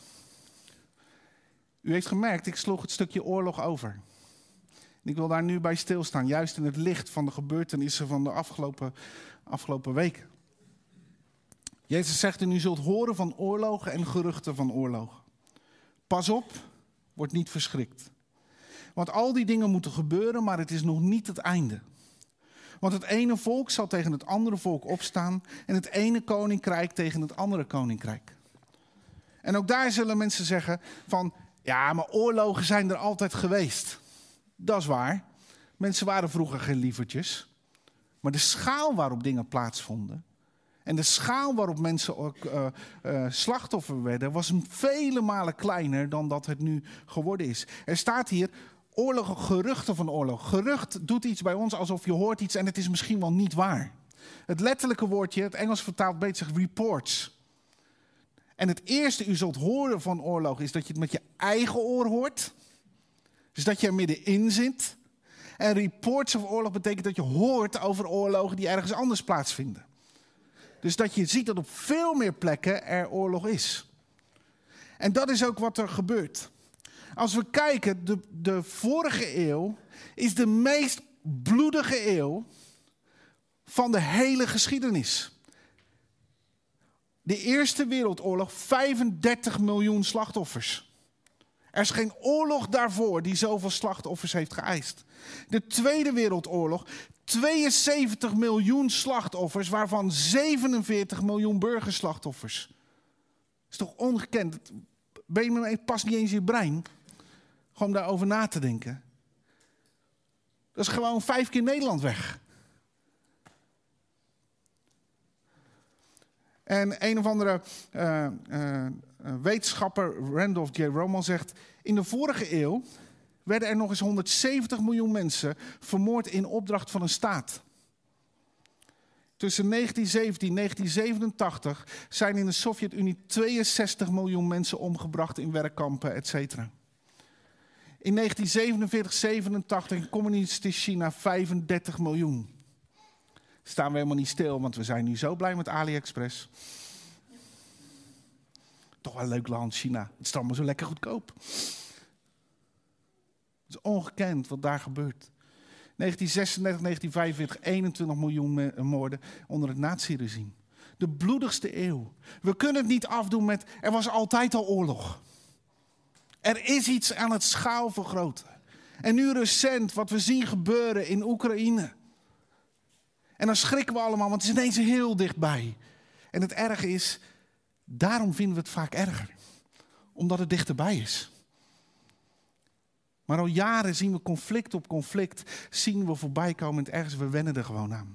U heeft gemerkt, ik sloeg het stukje oorlog over. En ik wil daar nu bij stilstaan, juist in het licht van de gebeurtenissen van de afgelopen weken. Jezus zegt, en u zult horen van oorlogen en geruchten van oorlogen. Pas op, word niet verschrikt. Want al die dingen moeten gebeuren, maar het is nog niet het einde. Want het ene volk zal tegen het andere volk opstaan en het ene koninkrijk tegen het andere koninkrijk. En ook daar zullen mensen zeggen van, ja, maar oorlogen zijn er altijd geweest. Dat is waar. Mensen waren vroeger geen lievertjes. Maar de schaal waarop dingen plaatsvonden en de schaal waarop mensen ook slachtoffer werden, was vele malen kleiner dan dat het nu geworden is. Er staat hier oorlog, geruchten van oorlog. Gerucht doet iets bij ons alsof je hoort iets en het is misschien wel niet waar. Het letterlijke woordje, het Engels vertaald beter zegt reports. En het eerste u zult horen van oorlog is dat je het met je eigen oor hoort. Dus dat je er middenin zit. En reports of oorlog betekent dat je hoort over oorlogen die ergens anders plaatsvinden. Dus dat je ziet dat op veel meer plekken er oorlog is. En dat is ook wat er gebeurt. Als we kijken, de vorige eeuw is de meest bloedige eeuw van de hele geschiedenis. De Eerste Wereldoorlog, 35 miljoen slachtoffers. Er is geen oorlog daarvoor die zoveel slachtoffers heeft geëist. De Tweede Wereldoorlog, 72 miljoen slachtoffers, waarvan 47 miljoen burgerslachtoffers. Dat is toch ongekend? Het past niet eens in je brein. Gewoon daarover na te denken. Dat is gewoon 5 keer Nederland weg. En een of andere wetenschapper, Randolph J. Roman, zegt, in de vorige eeuw werden er nog eens 170 miljoen mensen vermoord in opdracht van een staat. Tussen 1917 en 1987 zijn in de Sovjet-Unie 62 miljoen mensen omgebracht in werkkampen, etc. In 1947-87 in communistisch China 35 miljoen. Staan we helemaal niet stil, want we zijn nu zo blij met AliExpress. Toch wel een leuk land, China. Het is allemaal zo lekker goedkoop. Het is ongekend wat daar gebeurt. 1936, 1945, 21 miljoen moorden onder het naziregime. De bloedigste eeuw. We kunnen het niet afdoen met, er was altijd al oorlog. Er is iets aan het schaal vergroten. En nu recent, wat we zien gebeuren in Oekraïne. En dan schrikken we allemaal, want het is ineens heel dichtbij. En het erge is, daarom vinden we het vaak erger. Omdat het dichterbij is. Maar al jaren zien we conflict op conflict, zien we voorbij komen en het ergste, we wennen er gewoon aan.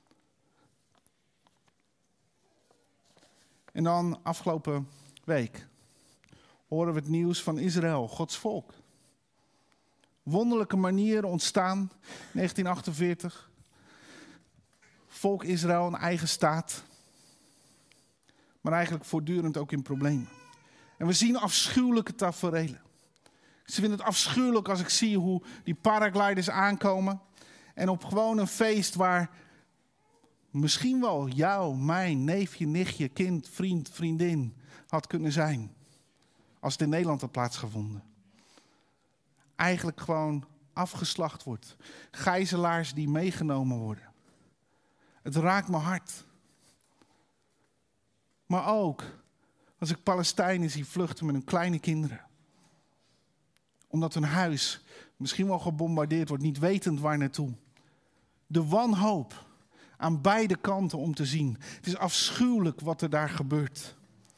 En dan afgelopen week horen we het nieuws van Israël, Gods volk. Wonderlijke manieren ontstaan, 1948. Volk Israël, een eigen staat. Maar eigenlijk voortdurend ook in problemen. En we zien afschuwelijke taferelen. Ze vinden het afschuwelijk als ik zie hoe die paragliders aankomen. En op gewoon een feest waar misschien wel jou, mijn neefje, nichtje, kind, vriend, vriendin had kunnen zijn. Als het in Nederland had plaatsgevonden. Eigenlijk gewoon afgeslacht wordt. Gijzelaars die meegenomen worden. Het raakt mijn hart. Maar ook als ik Palestijnen zie vluchten met hun kleine kinderen. Omdat hun huis misschien wel gebombardeerd wordt, niet wetend waar naartoe. De wanhoop aan beide kanten om te zien. Het is afschuwelijk wat er daar gebeurt.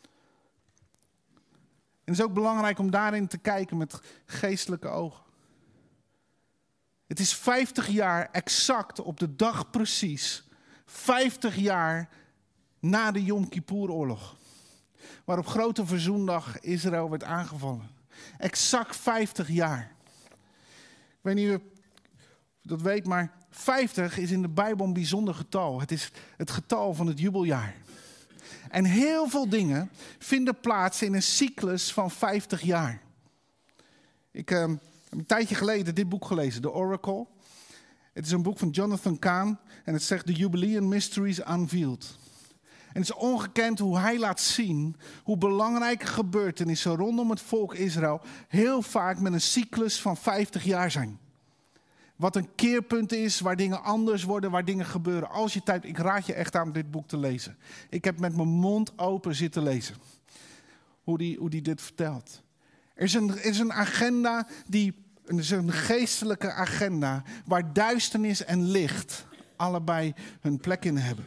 En het is ook belangrijk om daarin te kijken met geestelijke ogen. Het is 50 jaar exact op de dag precies. 50 jaar na de Yom Kippur-oorlog. Waar op Grote Verzoendag Israël werd aangevallen. Exact 50 jaar. Ik weet niet of je dat weet, maar 50 is in de Bijbel een bijzonder getal. Het is het getal van het jubeljaar. En heel veel dingen vinden plaats in een cyclus van 50 jaar. Ik heb een tijdje geleden dit boek gelezen, The Oracle. Het is een boek van Jonathan Cahn en het zegt The Jubilean Mysteries Unveiled. En het is ongekend hoe hij laat zien hoe belangrijke gebeurtenissen rondom het volk Israël heel vaak met een cyclus van 50 jaar zijn. Wat een keerpunt is, waar dingen anders worden, waar dingen gebeuren. Als je tijd, ik raad je echt aan om dit boek te lezen. Ik heb met mijn mond open zitten lezen. Hoe die dit vertelt. Er is een agenda, er is een geestelijke agenda, waar duisternis en licht allebei hun plek in hebben.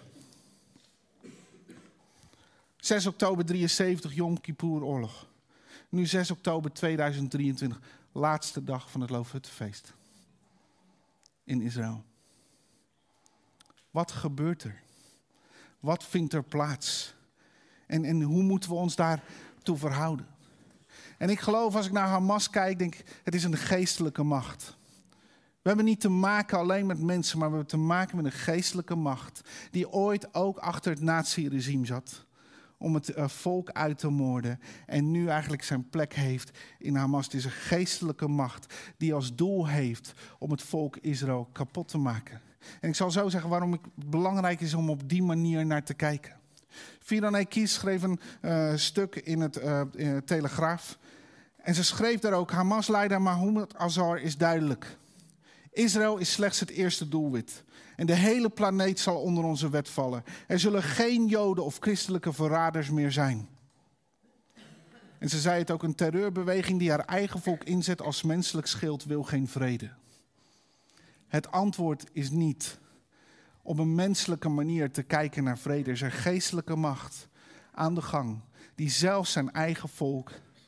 6 oktober 73, Yom Kippur oorlog. Nu 6 oktober 2023, laatste dag van het Loofhuttenfeest. In Israël. Wat gebeurt er? Wat vindt er plaats? En hoe moeten we ons daartoe verhouden? En ik geloof, als ik naar Hamas kijk, denk ik, het is een geestelijke macht. We hebben niet te maken alleen met mensen, maar we hebben te maken met een geestelijke macht. Die ooit ook achter het nazi-regime zat. Om het volk uit te moorden. En nu eigenlijk zijn plek heeft in Hamas. Het is een geestelijke macht die als doel heeft om het volk Israël kapot te maken. En ik zal zo zeggen waarom het belangrijk is om op die manier naar te kijken. Viranay Kies schreef een stuk in het Telegraaf. En ze schreef daar ook, Hamas-leider Mahmoud Azar is duidelijk. Israël is slechts het eerste doelwit. En de hele planeet zal onder onze wet vallen. Er zullen geen Joden of christelijke verraders meer zijn. En ze zei het ook, een terreurbeweging die haar eigen volk inzet als menselijk schild wil geen vrede. Het antwoord is niet op een menselijke manier te kijken naar vrede. Er is een geestelijke macht aan de gang die zelfs zijn eigen volk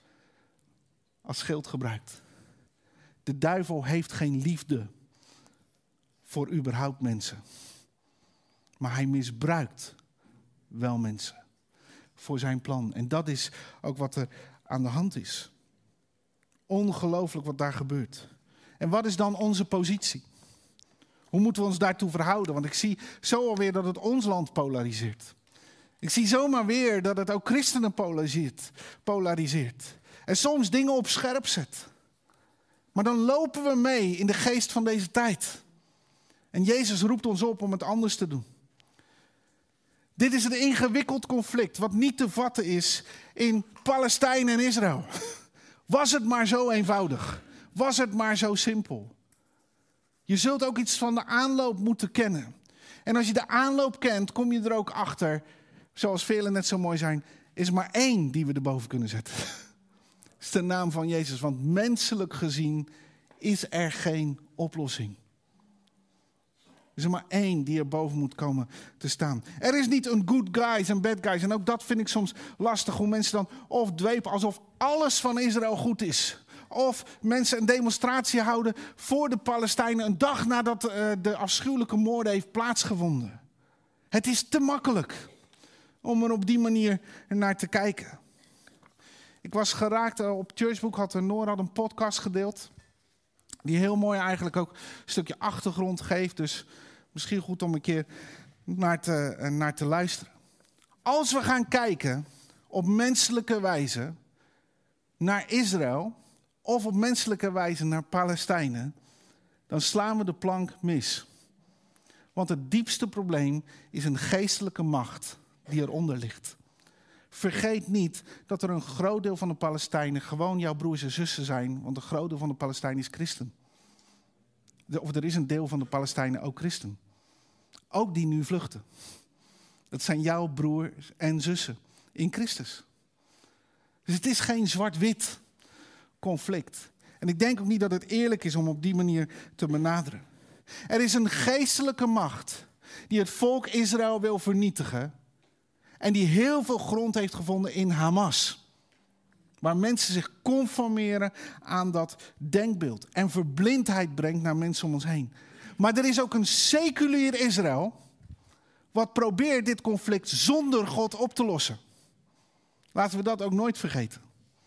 als schild gebruikt. De duivel heeft geen liefde voor überhaupt mensen. Maar hij misbruikt wel mensen voor zijn plan. En dat is ook wat er aan de hand is. Ongelooflijk wat daar gebeurt. En wat is dan onze positie? Hoe moeten we ons daartoe verhouden? Want ik zie zo alweer dat het ons land polariseert. Ik zie zomaar weer dat het ook christenen polariseert. En soms dingen op scherp zet. Maar dan lopen we mee in de geest van deze tijd. En Jezus roept ons op om het anders te doen. Dit is een ingewikkeld conflict wat niet te vatten is in Palestijn en Israël. Was het maar zo eenvoudig? Was het maar zo simpel? Je zult ook iets van de aanloop moeten kennen. En als je de aanloop kent, kom je er ook achter, zoals velen net zo mooi zijn, is maar één die we erboven kunnen zetten. Dat is de naam van Jezus, want menselijk gezien is er geen oplossing. Er is er maar één die er boven moet komen te staan. Er is niet een good guys en bad guys. En ook dat vind ik soms lastig, hoe mensen dan of dwepen alsof alles van Israël goed is. Of mensen een demonstratie houden voor de Palestijnen een dag nadat de afschuwelijke moorden heeft plaatsgevonden. Het is te makkelijk om er op die manier naar te kijken. Ik was geraakt, op Churchboek had Noor een podcast gedeeld. Die heel mooi eigenlijk ook een stukje achtergrond geeft. Dus misschien goed om een keer naar te luisteren. Als we gaan kijken op menselijke wijze naar Israël of op menselijke wijze naar Palestijnen, dan slaan we de plank mis. Want het diepste probleem is een geestelijke macht die eronder ligt. Vergeet niet dat er een groot deel van de Palestijnen gewoon jouw broers en zussen zijn, want een groot deel van de Palestijnen is christen. Of er is een deel van de Palestijnen ook christen. Ook die nu vluchten. Dat zijn jouw broers en zussen in Christus. Dus het is geen zwart-wit conflict. En ik denk ook niet dat het eerlijk is om op die manier te benaderen. Er is een geestelijke macht die het volk Israël wil vernietigen. En die heel veel grond heeft gevonden in Hamas. Waar mensen zich conformeren aan dat denkbeeld. En verblindheid brengt naar mensen om ons heen. Maar er is ook een seculier Israël. Wat probeert dit conflict zonder God op te lossen. Laten we dat ook nooit vergeten.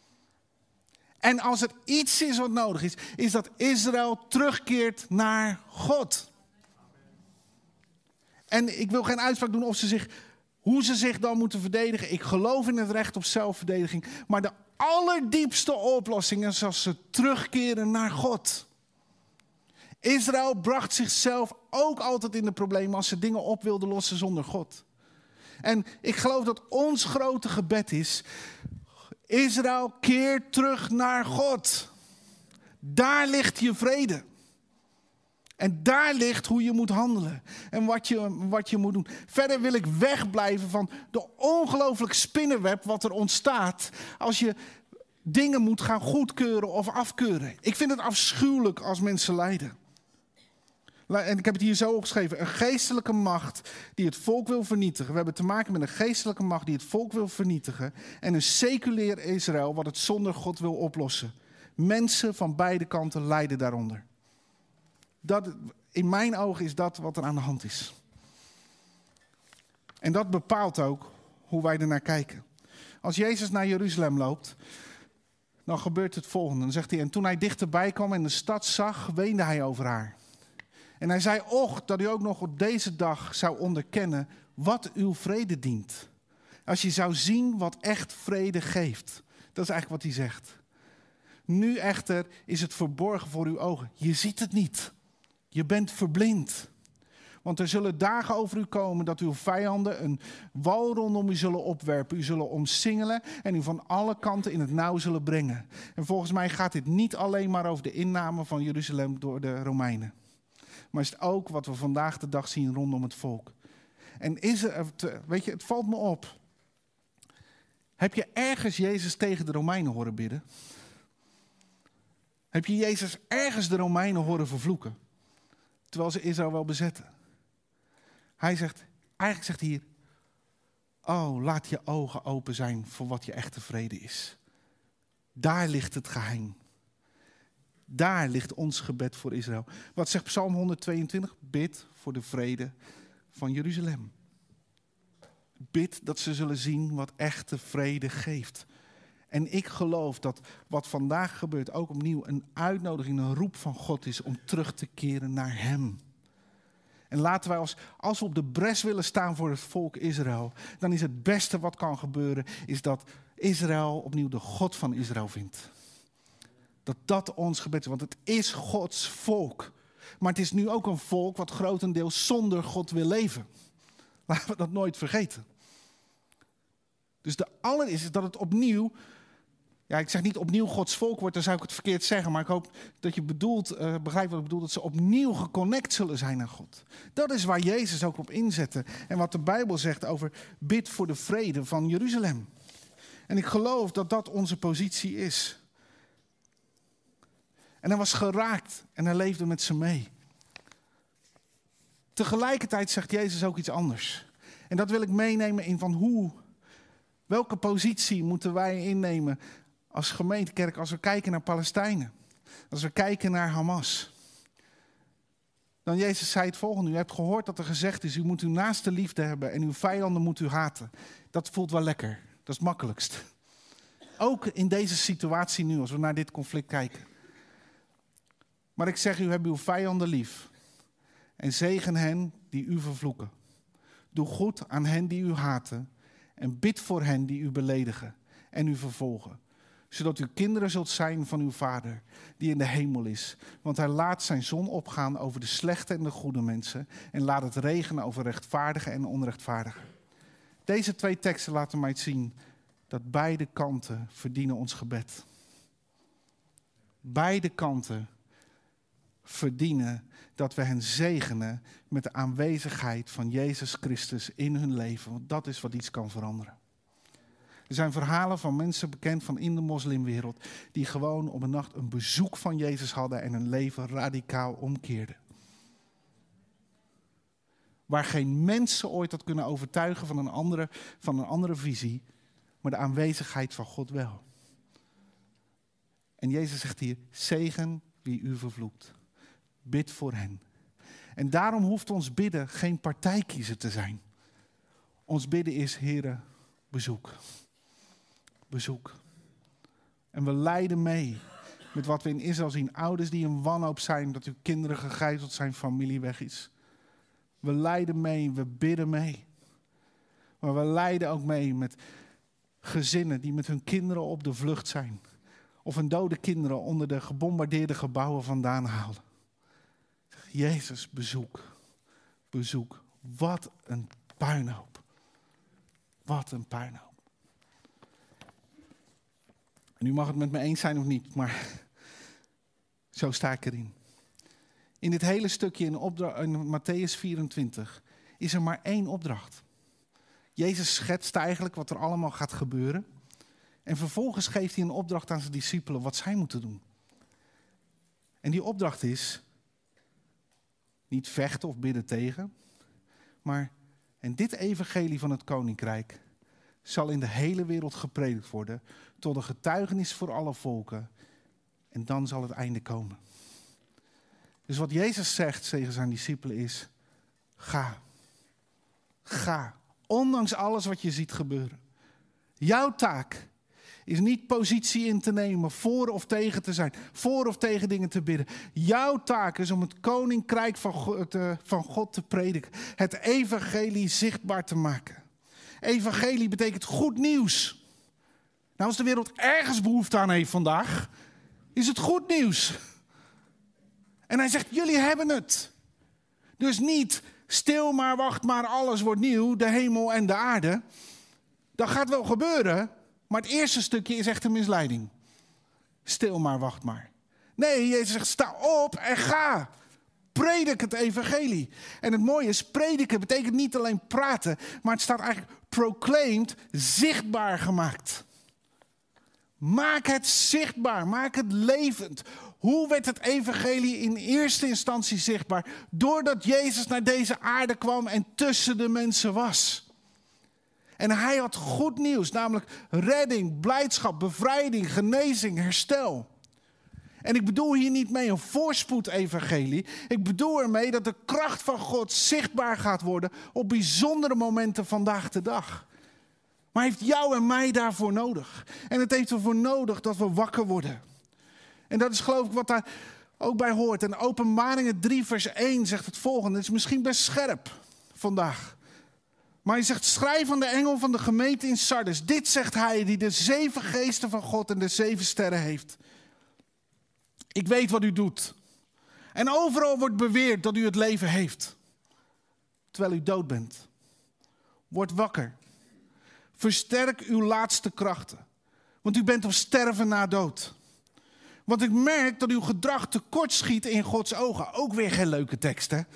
En als er iets is wat nodig is, is dat Israël terugkeert naar God. En ik wil geen uitspraak doen of ze zich hoe ze zich dan moeten verdedigen. Ik geloof in het recht op zelfverdediging. Maar de allerdiepste oplossing is als ze terugkeren naar God. Israël bracht zichzelf ook altijd in de problemen als ze dingen op wilden lossen zonder God. En ik geloof dat ons grote gebed is: Israël, keer terug naar God. Daar ligt je vrede. En daar ligt hoe je moet handelen. En wat je moet doen. Verder wil ik wegblijven van de ongelooflijk spinnenweb wat er ontstaat als je dingen moet gaan goedkeuren of afkeuren. Ik vind het afschuwelijk als mensen lijden. En ik heb het hier zo opgeschreven. Een geestelijke macht die het volk wil vernietigen. We hebben te maken met een geestelijke macht die het volk wil vernietigen. En een seculair Israël wat het zonder God wil oplossen. Mensen van beide kanten lijden daaronder. In mijn ogen is dat wat er aan de hand is. En dat bepaalt ook hoe wij ernaar kijken. Als Jezus naar Jeruzalem loopt, dan gebeurt het volgende. Dan zegt hij: en toen hij dichterbij kwam en de stad zag, weende hij over haar. En hij zei: och, dat u ook nog op deze dag zou onderkennen wat uw vrede dient. Als je zou zien wat echt vrede geeft. Dat is eigenlijk wat hij zegt. Nu echter is het verborgen voor uw ogen. Je ziet het niet. Je bent verblind. Want er zullen dagen over u komen dat uw vijanden een wal rondom u zullen opwerpen. U zullen omsingelen en u van alle kanten in het nauw zullen brengen. En volgens mij gaat dit niet alleen maar over de inname van Jeruzalem door de Romeinen. Maar is het ook wat we vandaag de dag zien rondom het volk. En weet je, het valt me op. Heb je ergens Jezus tegen de Romeinen horen bidden? Heb je Jezus ergens de Romeinen horen vervloeken? Terwijl ze Israël wel bezetten. Eigenlijk zegt hij hier: oh, laat je ogen open zijn voor wat je echte vrede is. Daar ligt het geheim. Daar ligt ons gebed voor Israël. Wat zegt Psalm 122? Bid voor de vrede van Jeruzalem. Bid dat ze zullen zien wat echte vrede geeft. En ik geloof dat wat vandaag gebeurt ook opnieuw een uitnodiging, een roep van God is om terug te keren naar Hem. En laten wij als we op de bres willen staan voor het volk Israël, dan is het beste wat kan gebeuren, is dat Israël opnieuw de God van Israël vindt. Dat ons gebed is, want het is Gods volk. Maar het is nu ook een volk wat grotendeels zonder God wil leven. Laten we dat nooit vergeten. Dus de allereerste is dat het opnieuw, ja, ik zeg niet opnieuw Gods volk wordt, dan zou ik het verkeerd zeggen. Maar ik hoop dat je begrijpt wat ik bedoel, dat ze opnieuw geconnect zullen zijn aan God. Dat is waar Jezus ook op inzette. En wat de Bijbel zegt over bid voor de vrede van Jeruzalem. En ik geloof dat dat onze positie is. En hij was geraakt en hij leefde met ze mee. Tegelijkertijd zegt Jezus ook iets anders. En dat wil ik meenemen in van welke positie moeten wij innemen als gemeentekerk als we kijken naar Palestijnen. Als we kijken naar Hamas. Dan Jezus zei het volgende: u hebt gehoord dat er gezegd is, u moet uw naaste liefde hebben en uw vijanden moet u haten. Dat voelt wel lekker. Dat is het makkelijkst. Ook in deze situatie nu, als we naar dit conflict kijken. Maar ik zeg u, heb uw vijanden lief. En zegen hen die u vervloeken. Doe goed aan hen die u haten. En bid voor hen die u beledigen en u vervolgen. Zodat u kinderen zult zijn van uw Vader die in de hemel is. Want hij laat zijn zon opgaan over de slechte en de goede mensen. En laat het regenen over rechtvaardigen en onrechtvaardigen. Deze twee teksten laten mij zien dat beide kanten verdienen ons gebed. Beide kanten verdienen dat we hen zegenen met de aanwezigheid van Jezus Christus in hun leven. Want dat is wat iets kan veranderen. Er zijn verhalen van mensen bekend van in de moslimwereld die gewoon op een nacht een bezoek van Jezus hadden en hun leven radicaal omkeerden. Waar geen mensen ooit had kunnen overtuigen van een andere visie, maar de aanwezigheid van God wel. En Jezus zegt hier: zegen wie u vervloekt. Bid voor hen. En daarom hoeft ons bidden geen partijkiezer te zijn. Ons bidden is: Heere, bezoek. Bezoek. En we lijden mee met wat we in Israël zien. Ouders die in wanhoop zijn dat hun kinderen gegijzeld zijn, familie weg is. We lijden mee, we bidden mee. Maar we lijden ook mee met gezinnen die met hun kinderen op de vlucht zijn. Of hun dode kinderen onder de gebombardeerde gebouwen vandaan halen. Jezus, bezoek. Bezoek. Wat een puinhoop. Wat een puinhoop. En u mag het met me eens zijn of niet, maar zo sta ik erin. In dit hele stukje in Mattheüs 24 is er maar één opdracht. Jezus schetst eigenlijk wat er allemaal gaat gebeuren. En vervolgens geeft hij een opdracht aan zijn discipelen wat zij moeten doen. En die opdracht is niet vechten of bidden tegen, maar en dit evangelie van het koninkrijk zal in de hele wereld gepredikt worden tot een getuigenis voor alle volken. En dan zal het einde komen. Dus wat Jezus zegt tegen zijn discipelen is, ga. Ga. Ondanks alles wat je ziet gebeuren. Jouw taak is niet positie in te nemen, voor of tegen te zijn, voor of tegen dingen te bidden. Jouw taak is om het koninkrijk van God te prediken. Het evangelie zichtbaar te maken. Evangelie betekent goed nieuws. Nou, als de wereld ergens behoefte aan heeft vandaag, is het goed nieuws. En hij zegt, jullie hebben het. Dus niet stil maar, wacht maar, alles wordt nieuw, de hemel en de aarde. Dat gaat wel gebeuren, maar het eerste stukje is echt een misleiding. Stil maar, wacht maar. Nee, Jezus zegt, sta op en ga. Predik het evangelie. En het mooie is, prediken betekent niet alleen praten, maar het staat eigenlijk proclaimed, zichtbaar gemaakt. Maak het zichtbaar, maak het levend. Hoe werd het evangelie in eerste instantie zichtbaar? Doordat Jezus naar deze aarde kwam en tussen de mensen was. En hij had goed nieuws, namelijk redding, blijdschap, bevrijding, genezing, herstel. En ik bedoel hier niet mee een voorspoed-evangelie. Ik bedoel ermee dat de kracht van God zichtbaar gaat worden op bijzondere momenten vandaag de dag. Maar hij heeft jou en mij daarvoor nodig. En het heeft ervoor nodig dat we wakker worden. En dat is geloof ik wat daar ook bij hoort. En Openbaringen 3 vers 1 zegt het volgende. Het is misschien best scherp vandaag. Maar hij zegt, schrijf aan de engel van de gemeente in Sardes. Dit zegt hij die de 7 geesten van God en de 7 sterren heeft. Ik weet wat u doet. En overal wordt beweerd dat u het leven heeft. Terwijl u dood bent. Word wakker. Versterk uw laatste krachten. Want u bent op sterven na dood. Want ik merk dat uw gedrag tekortschiet in Gods ogen. Ook weer geen leuke tekst, hè?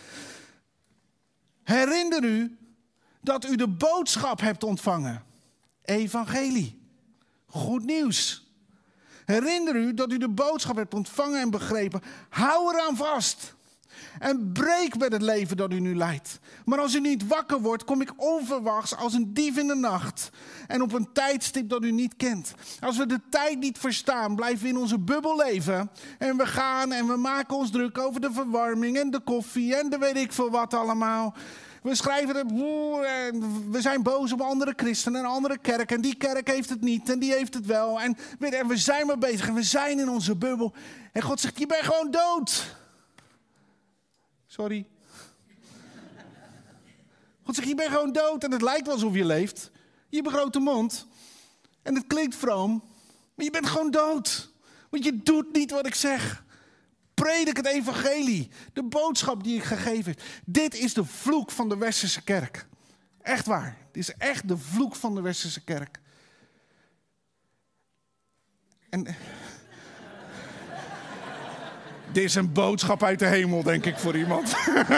Herinner u dat u de boodschap hebt ontvangen. Evangelie. Goed nieuws. Herinner u dat u de boodschap hebt ontvangen en begrepen. Hou eraan vast. En breek met het leven dat u nu leidt. Maar als u niet wakker wordt, kom ik onverwachts als een dief in de nacht. En op een tijdstip dat u niet kent. Als we de tijd niet verstaan, blijven we in onze bubbel leven. En we gaan en we maken ons druk over de verwarming en de koffie en de weet ik veel wat allemaal. We schrijven het, we zijn boos op andere christenen en andere kerken. En die kerk heeft het niet en die heeft het wel. En we zijn maar bezig en we zijn in onze bubbel. En God zegt, je bent gewoon dood. Sorry. God zegt, je bent gewoon dood en het lijkt wel alsof je leeft. Je hebt een grote mond en het klinkt vroom. Maar je bent gewoon dood. Want je doet niet wat ik zeg. Predik het evangelie. De boodschap die ik gegeven heb. Dit is de vloek van de westerse kerk. Echt waar. Dit is echt de vloek van de westerse kerk. En dit is een boodschap uit de hemel, denk ik, voor iemand.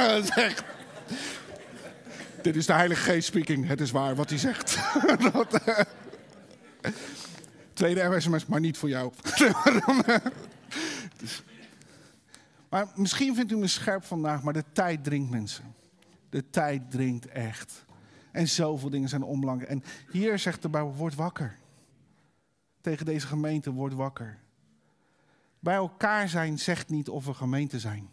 Dit is de Heilige Geest speaking. Het is waar wat hij zegt. Tweede SMS, maar niet voor jou. Maar misschien vindt u me scherp vandaag, maar de tijd dringt, mensen. De tijd dringt echt. En zoveel dingen zijn onbelangrijk. En hier zegt de Bijbel, word wakker. Tegen deze gemeente, word wakker. Bij elkaar zijn zegt niet of we gemeente zijn.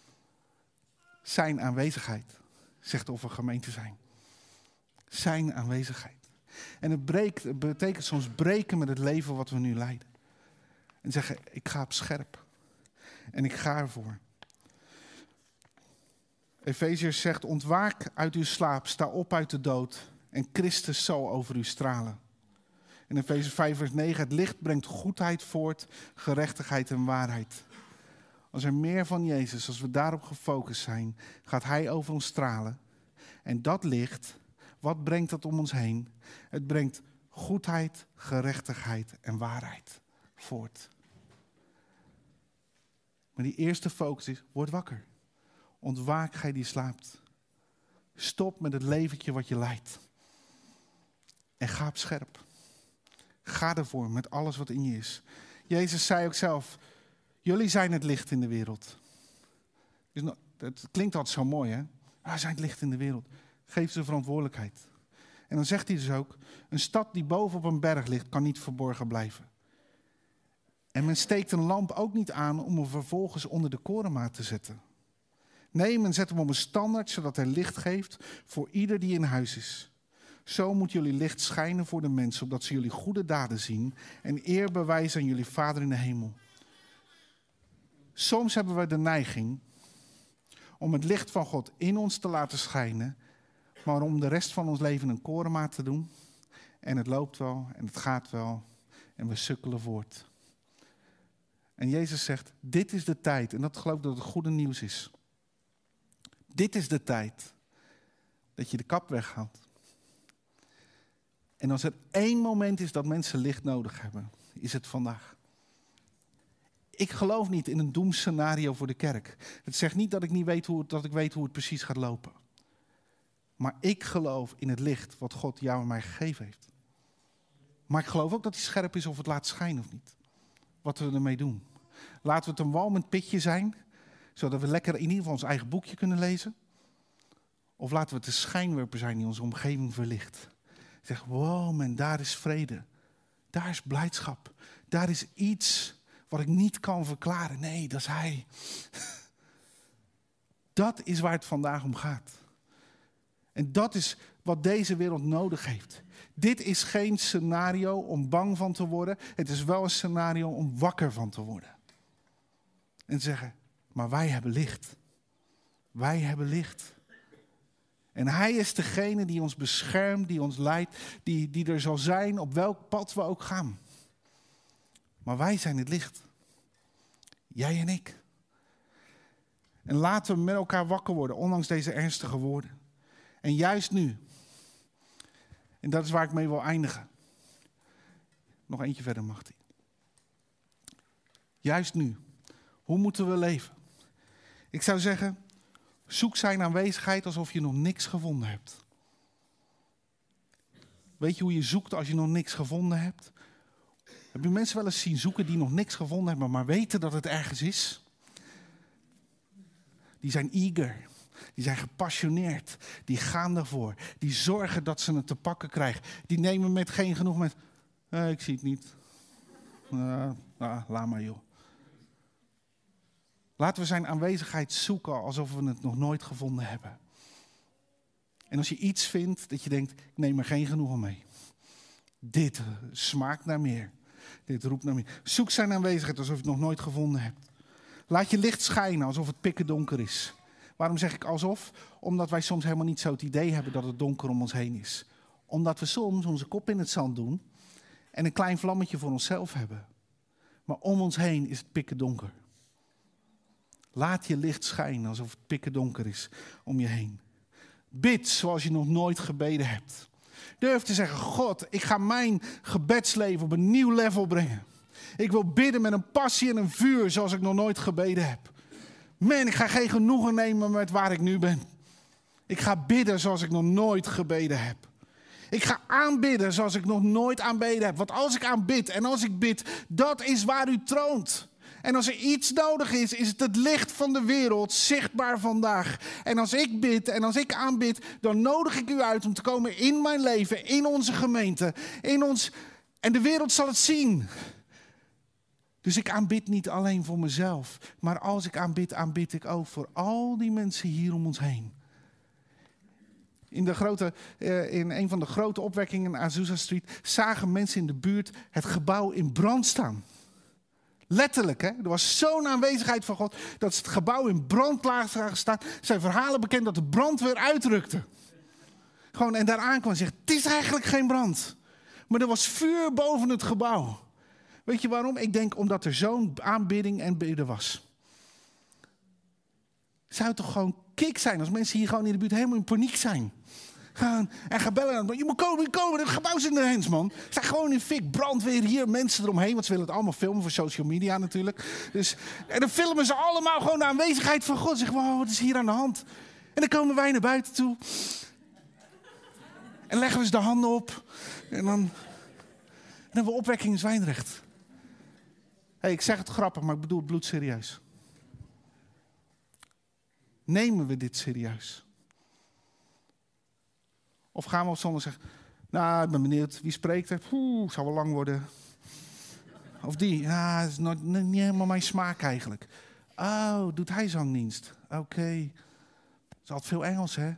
Zijn aanwezigheid zegt of we gemeente zijn. Zijn aanwezigheid. En het betekent soms breken met het leven wat we nu leiden. En zeggen, ik ga op scherp. En ik ga ervoor. Efeziërs zegt, ontwaak uit uw slaap, sta op uit de dood en Christus zal over u stralen. In Efeze 5 vers 9, het licht brengt goedheid voort, gerechtigheid en waarheid. Als er meer van Jezus, als we daarop gefocust zijn, gaat Hij over ons stralen. En dat licht, wat brengt dat om ons heen? Het brengt goedheid, gerechtigheid en waarheid voort. Maar die eerste focus is, word wakker. Ontwaak gij die slaapt. Stop met het leventje wat je leidt. En ga op scherp. Ga ervoor met alles wat in je is. Jezus zei ook zelf, jullie zijn het licht in de wereld. Het klinkt altijd zo mooi, hè? Wij zijn het licht in de wereld. Geef ze verantwoordelijkheid. En dan zegt hij dus ook, een stad die boven op een berg ligt, kan niet verborgen blijven. En men steekt een lamp ook niet aan om hem vervolgens onder de korenmaat te zetten. Nee, men zet hem op een standaard, zodat hij licht geeft voor ieder die in huis is. Zo moet jullie licht schijnen voor de mensen, opdat ze jullie goede daden zien en eer bewijzen aan jullie Vader in de hemel. Soms hebben we de neiging om het licht van God in ons te laten schijnen, maar om de rest van ons leven een korenmaat te doen. En het loopt wel en het gaat wel en we sukkelen voort. En Jezus zegt, dit is de tijd, en dat geloof ik dat het goede nieuws is. Dit is de tijd dat je de kap weghaalt. En als er één moment is dat mensen licht nodig hebben, is het vandaag. Ik geloof niet in een doemscenario voor de kerk. Het zegt niet dat ik weet hoe het precies gaat lopen. Maar ik geloof in het licht wat God jou en mij gegeven heeft. Maar ik geloof ook dat hij scherp is of het laat schijnen of niet. Wat we ermee doen. Laten we het een walmend pitje zijn, zodat we lekker in ieder geval ons eigen boekje kunnen lezen. Of laten we het de schijnwerper zijn die onze omgeving verlicht. Zeg, wow man, daar is vrede. Daar is blijdschap. Daar is iets wat ik niet kan verklaren. Nee, dat is Hij. Dat is waar het vandaag om gaat. En dat is wat deze wereld nodig heeft. Dit is geen scenario om bang van te worden. Het is wel een scenario om wakker van te worden. En zeggen, maar wij hebben licht. Wij hebben licht. En Hij is degene die ons beschermt, die ons leidt, die er zal zijn op welk pad we ook gaan. Maar wij zijn het licht. Jij en ik. En laten we met elkaar wakker worden, ondanks deze ernstige woorden. En juist nu, en dat is waar ik mee wil eindigen. Nog eentje verder mag hij. Juist nu, hoe moeten we leven? Ik zou zeggen, zoek zijn aanwezigheid alsof je nog niks gevonden hebt. Weet je hoe je zoekt als je nog niks gevonden hebt? Heb je mensen wel eens zien zoeken die nog niks gevonden hebben, maar weten dat het ergens is? Die zijn eager. Die zijn gepassioneerd. Die gaan ervoor. Die zorgen dat ze het te pakken krijgen. Die nemen met geen genoeg met, ik zie het niet. Laat maar joh. Laten we zijn aanwezigheid zoeken alsof we het nog nooit gevonden hebben. En als je iets vindt dat je denkt, ik neem er geen genoegen mee. Dit smaakt naar meer. Dit roept naar meer. Zoek zijn aanwezigheid alsof je het nog nooit gevonden hebt. Laat je licht schijnen alsof het pikken donker is. Waarom zeg ik alsof? Omdat wij soms helemaal niet zo het idee hebben dat het donker om ons heen is. Omdat we soms onze kop in het zand doen en een klein vlammetje voor onszelf hebben. Maar om ons heen is het pikken donker. Laat je licht schijnen alsof het pikken donker is om je heen. Bid zoals je nog nooit gebeden hebt. Durf te zeggen, God, ik ga mijn gebedsleven op een nieuw level brengen. Ik wil bidden met een passie en een vuur zoals ik nog nooit gebeden heb. Man, ik ga geen genoegen nemen met waar ik nu ben. Ik ga bidden zoals ik nog nooit gebeden heb. Ik ga aanbidden zoals ik nog nooit aanbeden heb. Want als ik aanbid en als ik bid, dat is waar u troont. En als er iets nodig is, is het licht van de wereld zichtbaar vandaag. En als ik bid en als ik aanbid, dan nodig ik u uit om te komen in mijn leven, in onze gemeente, en de wereld zal het zien. Dus ik aanbid niet alleen voor mezelf, maar als ik aanbid, aanbid ik ook voor al die mensen hier om ons heen. In een van de grote opwekkingen in Azusa Street zagen mensen in de buurt het gebouw in brand staan. Letterlijk, hè? Er was zo'n aanwezigheid van God dat ze het gebouw in brand zagen staan. Er zijn verhalen bekend dat de brandweer uitrukte. Gewoon, en daar aankwam en zegt, het is eigenlijk geen brand. Maar er was vuur boven het gebouw. Weet je waarom? Ik denk omdat er zo'n aanbidding en bidden was. Zou het toch gewoon kick zijn als mensen hier gewoon in de buurt helemaal in paniek zijn. Gaan en gaan bellen. Je moet komen, het gebouw zit in de hens, man. Ze zijn gewoon in fik, brandweer hier, mensen eromheen. Want ze willen het allemaal filmen voor social media natuurlijk. Dus, en dan filmen ze allemaal gewoon de aanwezigheid van God. Zeggen, wow, wat is hier aan de hand? En dan komen wij naar buiten toe. En leggen we ze de handen op. En dan hebben we opwekking in Zwijndrecht. Hey, ik zeg het grappig, maar ik bedoel het bloedserieus. Nemen we dit serieus? Of gaan we op zondag zeggen, nou, ik ben benieuwd, wie spreekt er? Zal wel lang worden. Of die, ja, dat is niet helemaal mijn smaak eigenlijk. Oh, doet hij zangdienst? Oké. Het is altijd veel Engels, hè?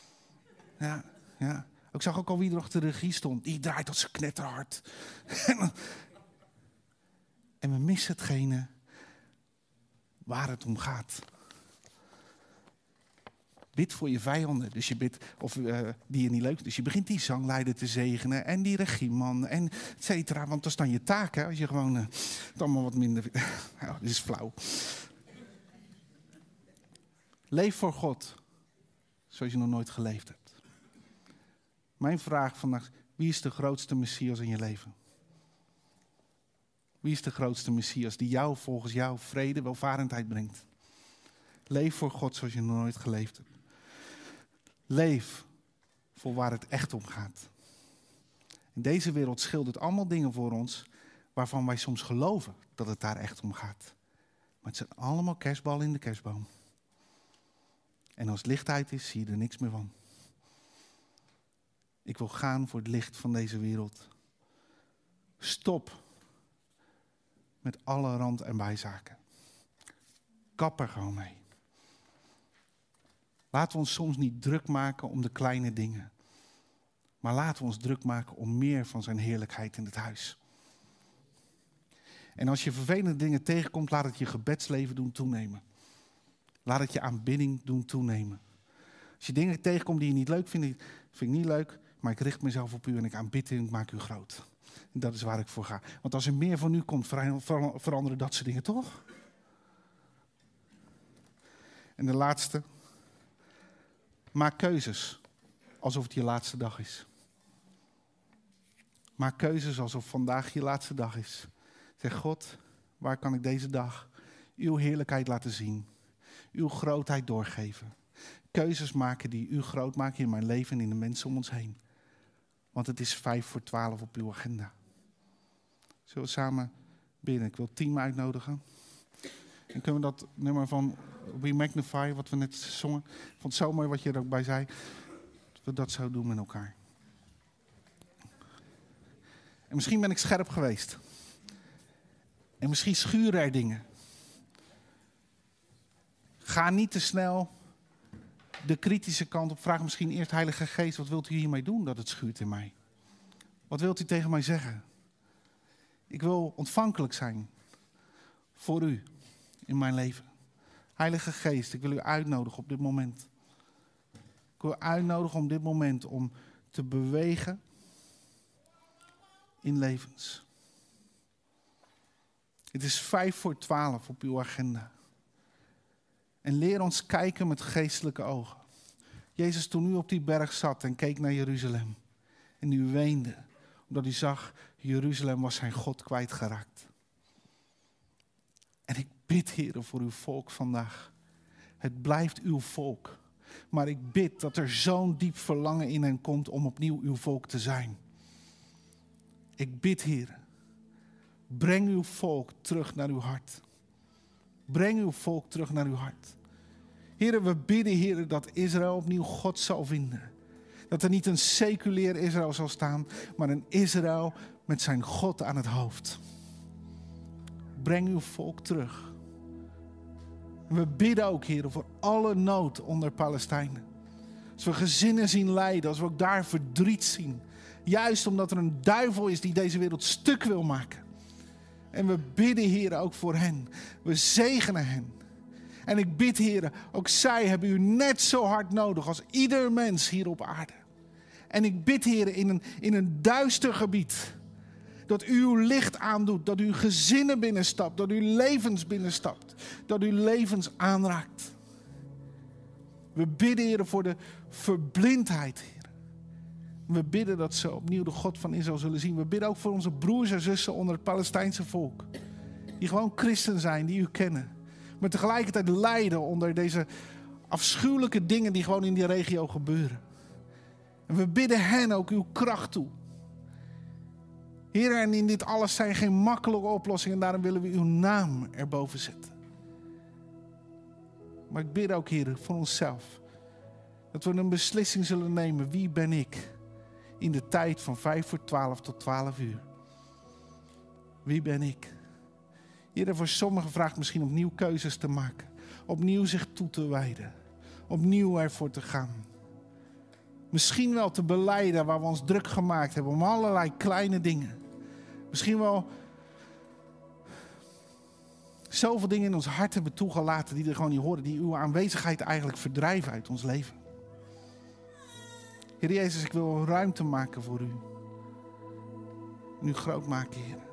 Ja. Ik zag ook al wie er nog de regie stond. Die draait tot zijn knetterhard. En we missen hetgene waar het om gaat. Bid voor je vijanden. Dus je bidt, of die je niet leuk vindt. Dus je begint die zangleider te zegenen. En die regieman. En et cetera. Want dat is dan je taak. Hè? Als je gewoon het allemaal wat minder... Nou, dit is flauw. Leef voor God. Zoals je nog nooit geleefd hebt. Mijn vraag vandaag. Wie is de grootste Messias in je leven? Wie is de grootste Messias die jou volgens jou vrede, welvarendheid brengt? Leef voor God zoals je nog nooit geleefd hebt. Leef voor waar het echt om gaat. In deze wereld schildert allemaal dingen voor ons waarvan wij soms geloven dat het daar echt om gaat. Maar het zijn allemaal kerstballen in de kerstboom. En als het licht uit is, zie je er niks meer van. Ik wil gaan voor het licht van deze wereld. Stop met alle rand- en bijzaken. Kap er gewoon mee. Laten we ons soms niet druk maken om de kleine dingen. Maar laten we ons druk maken om meer van zijn heerlijkheid in het huis. En als je vervelende dingen tegenkomt, laat het je gebedsleven doen toenemen. Laat het je aanbidding doen toenemen. Als je dingen tegenkomt die je niet leuk vindt, vind ik niet leuk. Maar ik richt mezelf op u en ik aanbid u en ik maak u groot. En dat is waar ik voor ga. Want als er meer van u komt, veranderen dat soort dingen toch? En de laatste. Maak keuzes alsof het je laatste dag is. Maak keuzes alsof vandaag je laatste dag is. Zeg God, waar kan ik deze dag uw heerlijkheid laten zien? Uw grootheid doorgeven. Keuzes maken die u groot maken in mijn leven en in de mensen om ons heen. Want het is 11:55 op uw agenda. Zullen we samen bidden? Ik wil het team uitnodigen. En kunnen we dat nummer van We Magnify, wat we net zongen. Ik vond het zo mooi wat je er ook bij zei. Dat we dat zo doen met elkaar. En misschien ben ik scherp geweest. En misschien schuren er dingen. Ga niet te snel de kritische kant op. Vraag misschien eerst, Heilige Geest, wat wilt u hiermee doen dat het schuurt in mij? Wat wilt u tegen mij zeggen? Ik wil ontvankelijk zijn voor u in mijn leven. Heilige Geest, ik wil u uitnodigen op dit moment. Ik wil u uitnodigen om dit moment om te bewegen in levens. Het is 11:55 op uw agenda. En leer ons kijken met geestelijke ogen. Jezus, toen u op die berg zat en keek naar Jeruzalem. En u weende, omdat u zag, Jeruzalem was zijn God kwijtgeraakt. En ik bid, Heere, voor uw volk vandaag. Het blijft uw volk. Maar ik bid dat er zo'n diep verlangen in hen komt om opnieuw uw volk te zijn. Ik bid, Heere, breng uw volk terug naar uw hart. Breng uw volk terug naar uw hart. Heere, we bidden, Heere, dat Israël opnieuw God zal vinden. Dat er niet een seculair Israël zal staan, maar een Israël met zijn God aan het hoofd. Breng uw volk terug. En we bidden ook, Heere, voor alle nood onder Palestijnen. Als we gezinnen zien lijden, als we ook daar verdriet zien. Juist omdat er een duivel is die deze wereld stuk wil maken. En we bidden, Heere, ook voor hen. We zegenen hen. En ik bid, Heere, ook zij hebben u net zo hard nodig als ieder mens hier op aarde. En ik bid, Heer, in een duister gebied, dat u uw licht aandoet, dat u gezinnen binnenstapt, dat u levens binnenstapt, dat u levens aanraakt. We bidden, Heer, voor de verblindheid, Heer. We bidden dat ze opnieuw de God van Israël zullen zien. We bidden ook voor onze broers en zussen onder het Palestijnse volk. Die gewoon christen zijn, die u kennen. Maar tegelijkertijd lijden onder deze afschuwelijke dingen die gewoon in die regio gebeuren. En we bidden hen ook uw kracht toe. Heer, en in dit alles zijn geen makkelijke oplossingen. En daarom willen we uw naam erboven zetten. Maar ik bid ook, Heer, voor onszelf. Dat we een beslissing zullen nemen. Wie ben ik? In de tijd van 11:55 tot 12 uur. Wie ben ik? Heer, voor sommigen vraagt misschien opnieuw keuzes te maken. Opnieuw zich toe te wijden. Opnieuw ervoor te gaan. Misschien wel te belijden waar we ons druk gemaakt hebben om allerlei kleine dingen. Misschien wel zoveel dingen in ons hart hebben toegelaten die er gewoon niet horen. Die uw aanwezigheid eigenlijk verdrijven uit ons leven. Heer Jezus, ik wil ruimte maken voor u. En u groot maken, Heer.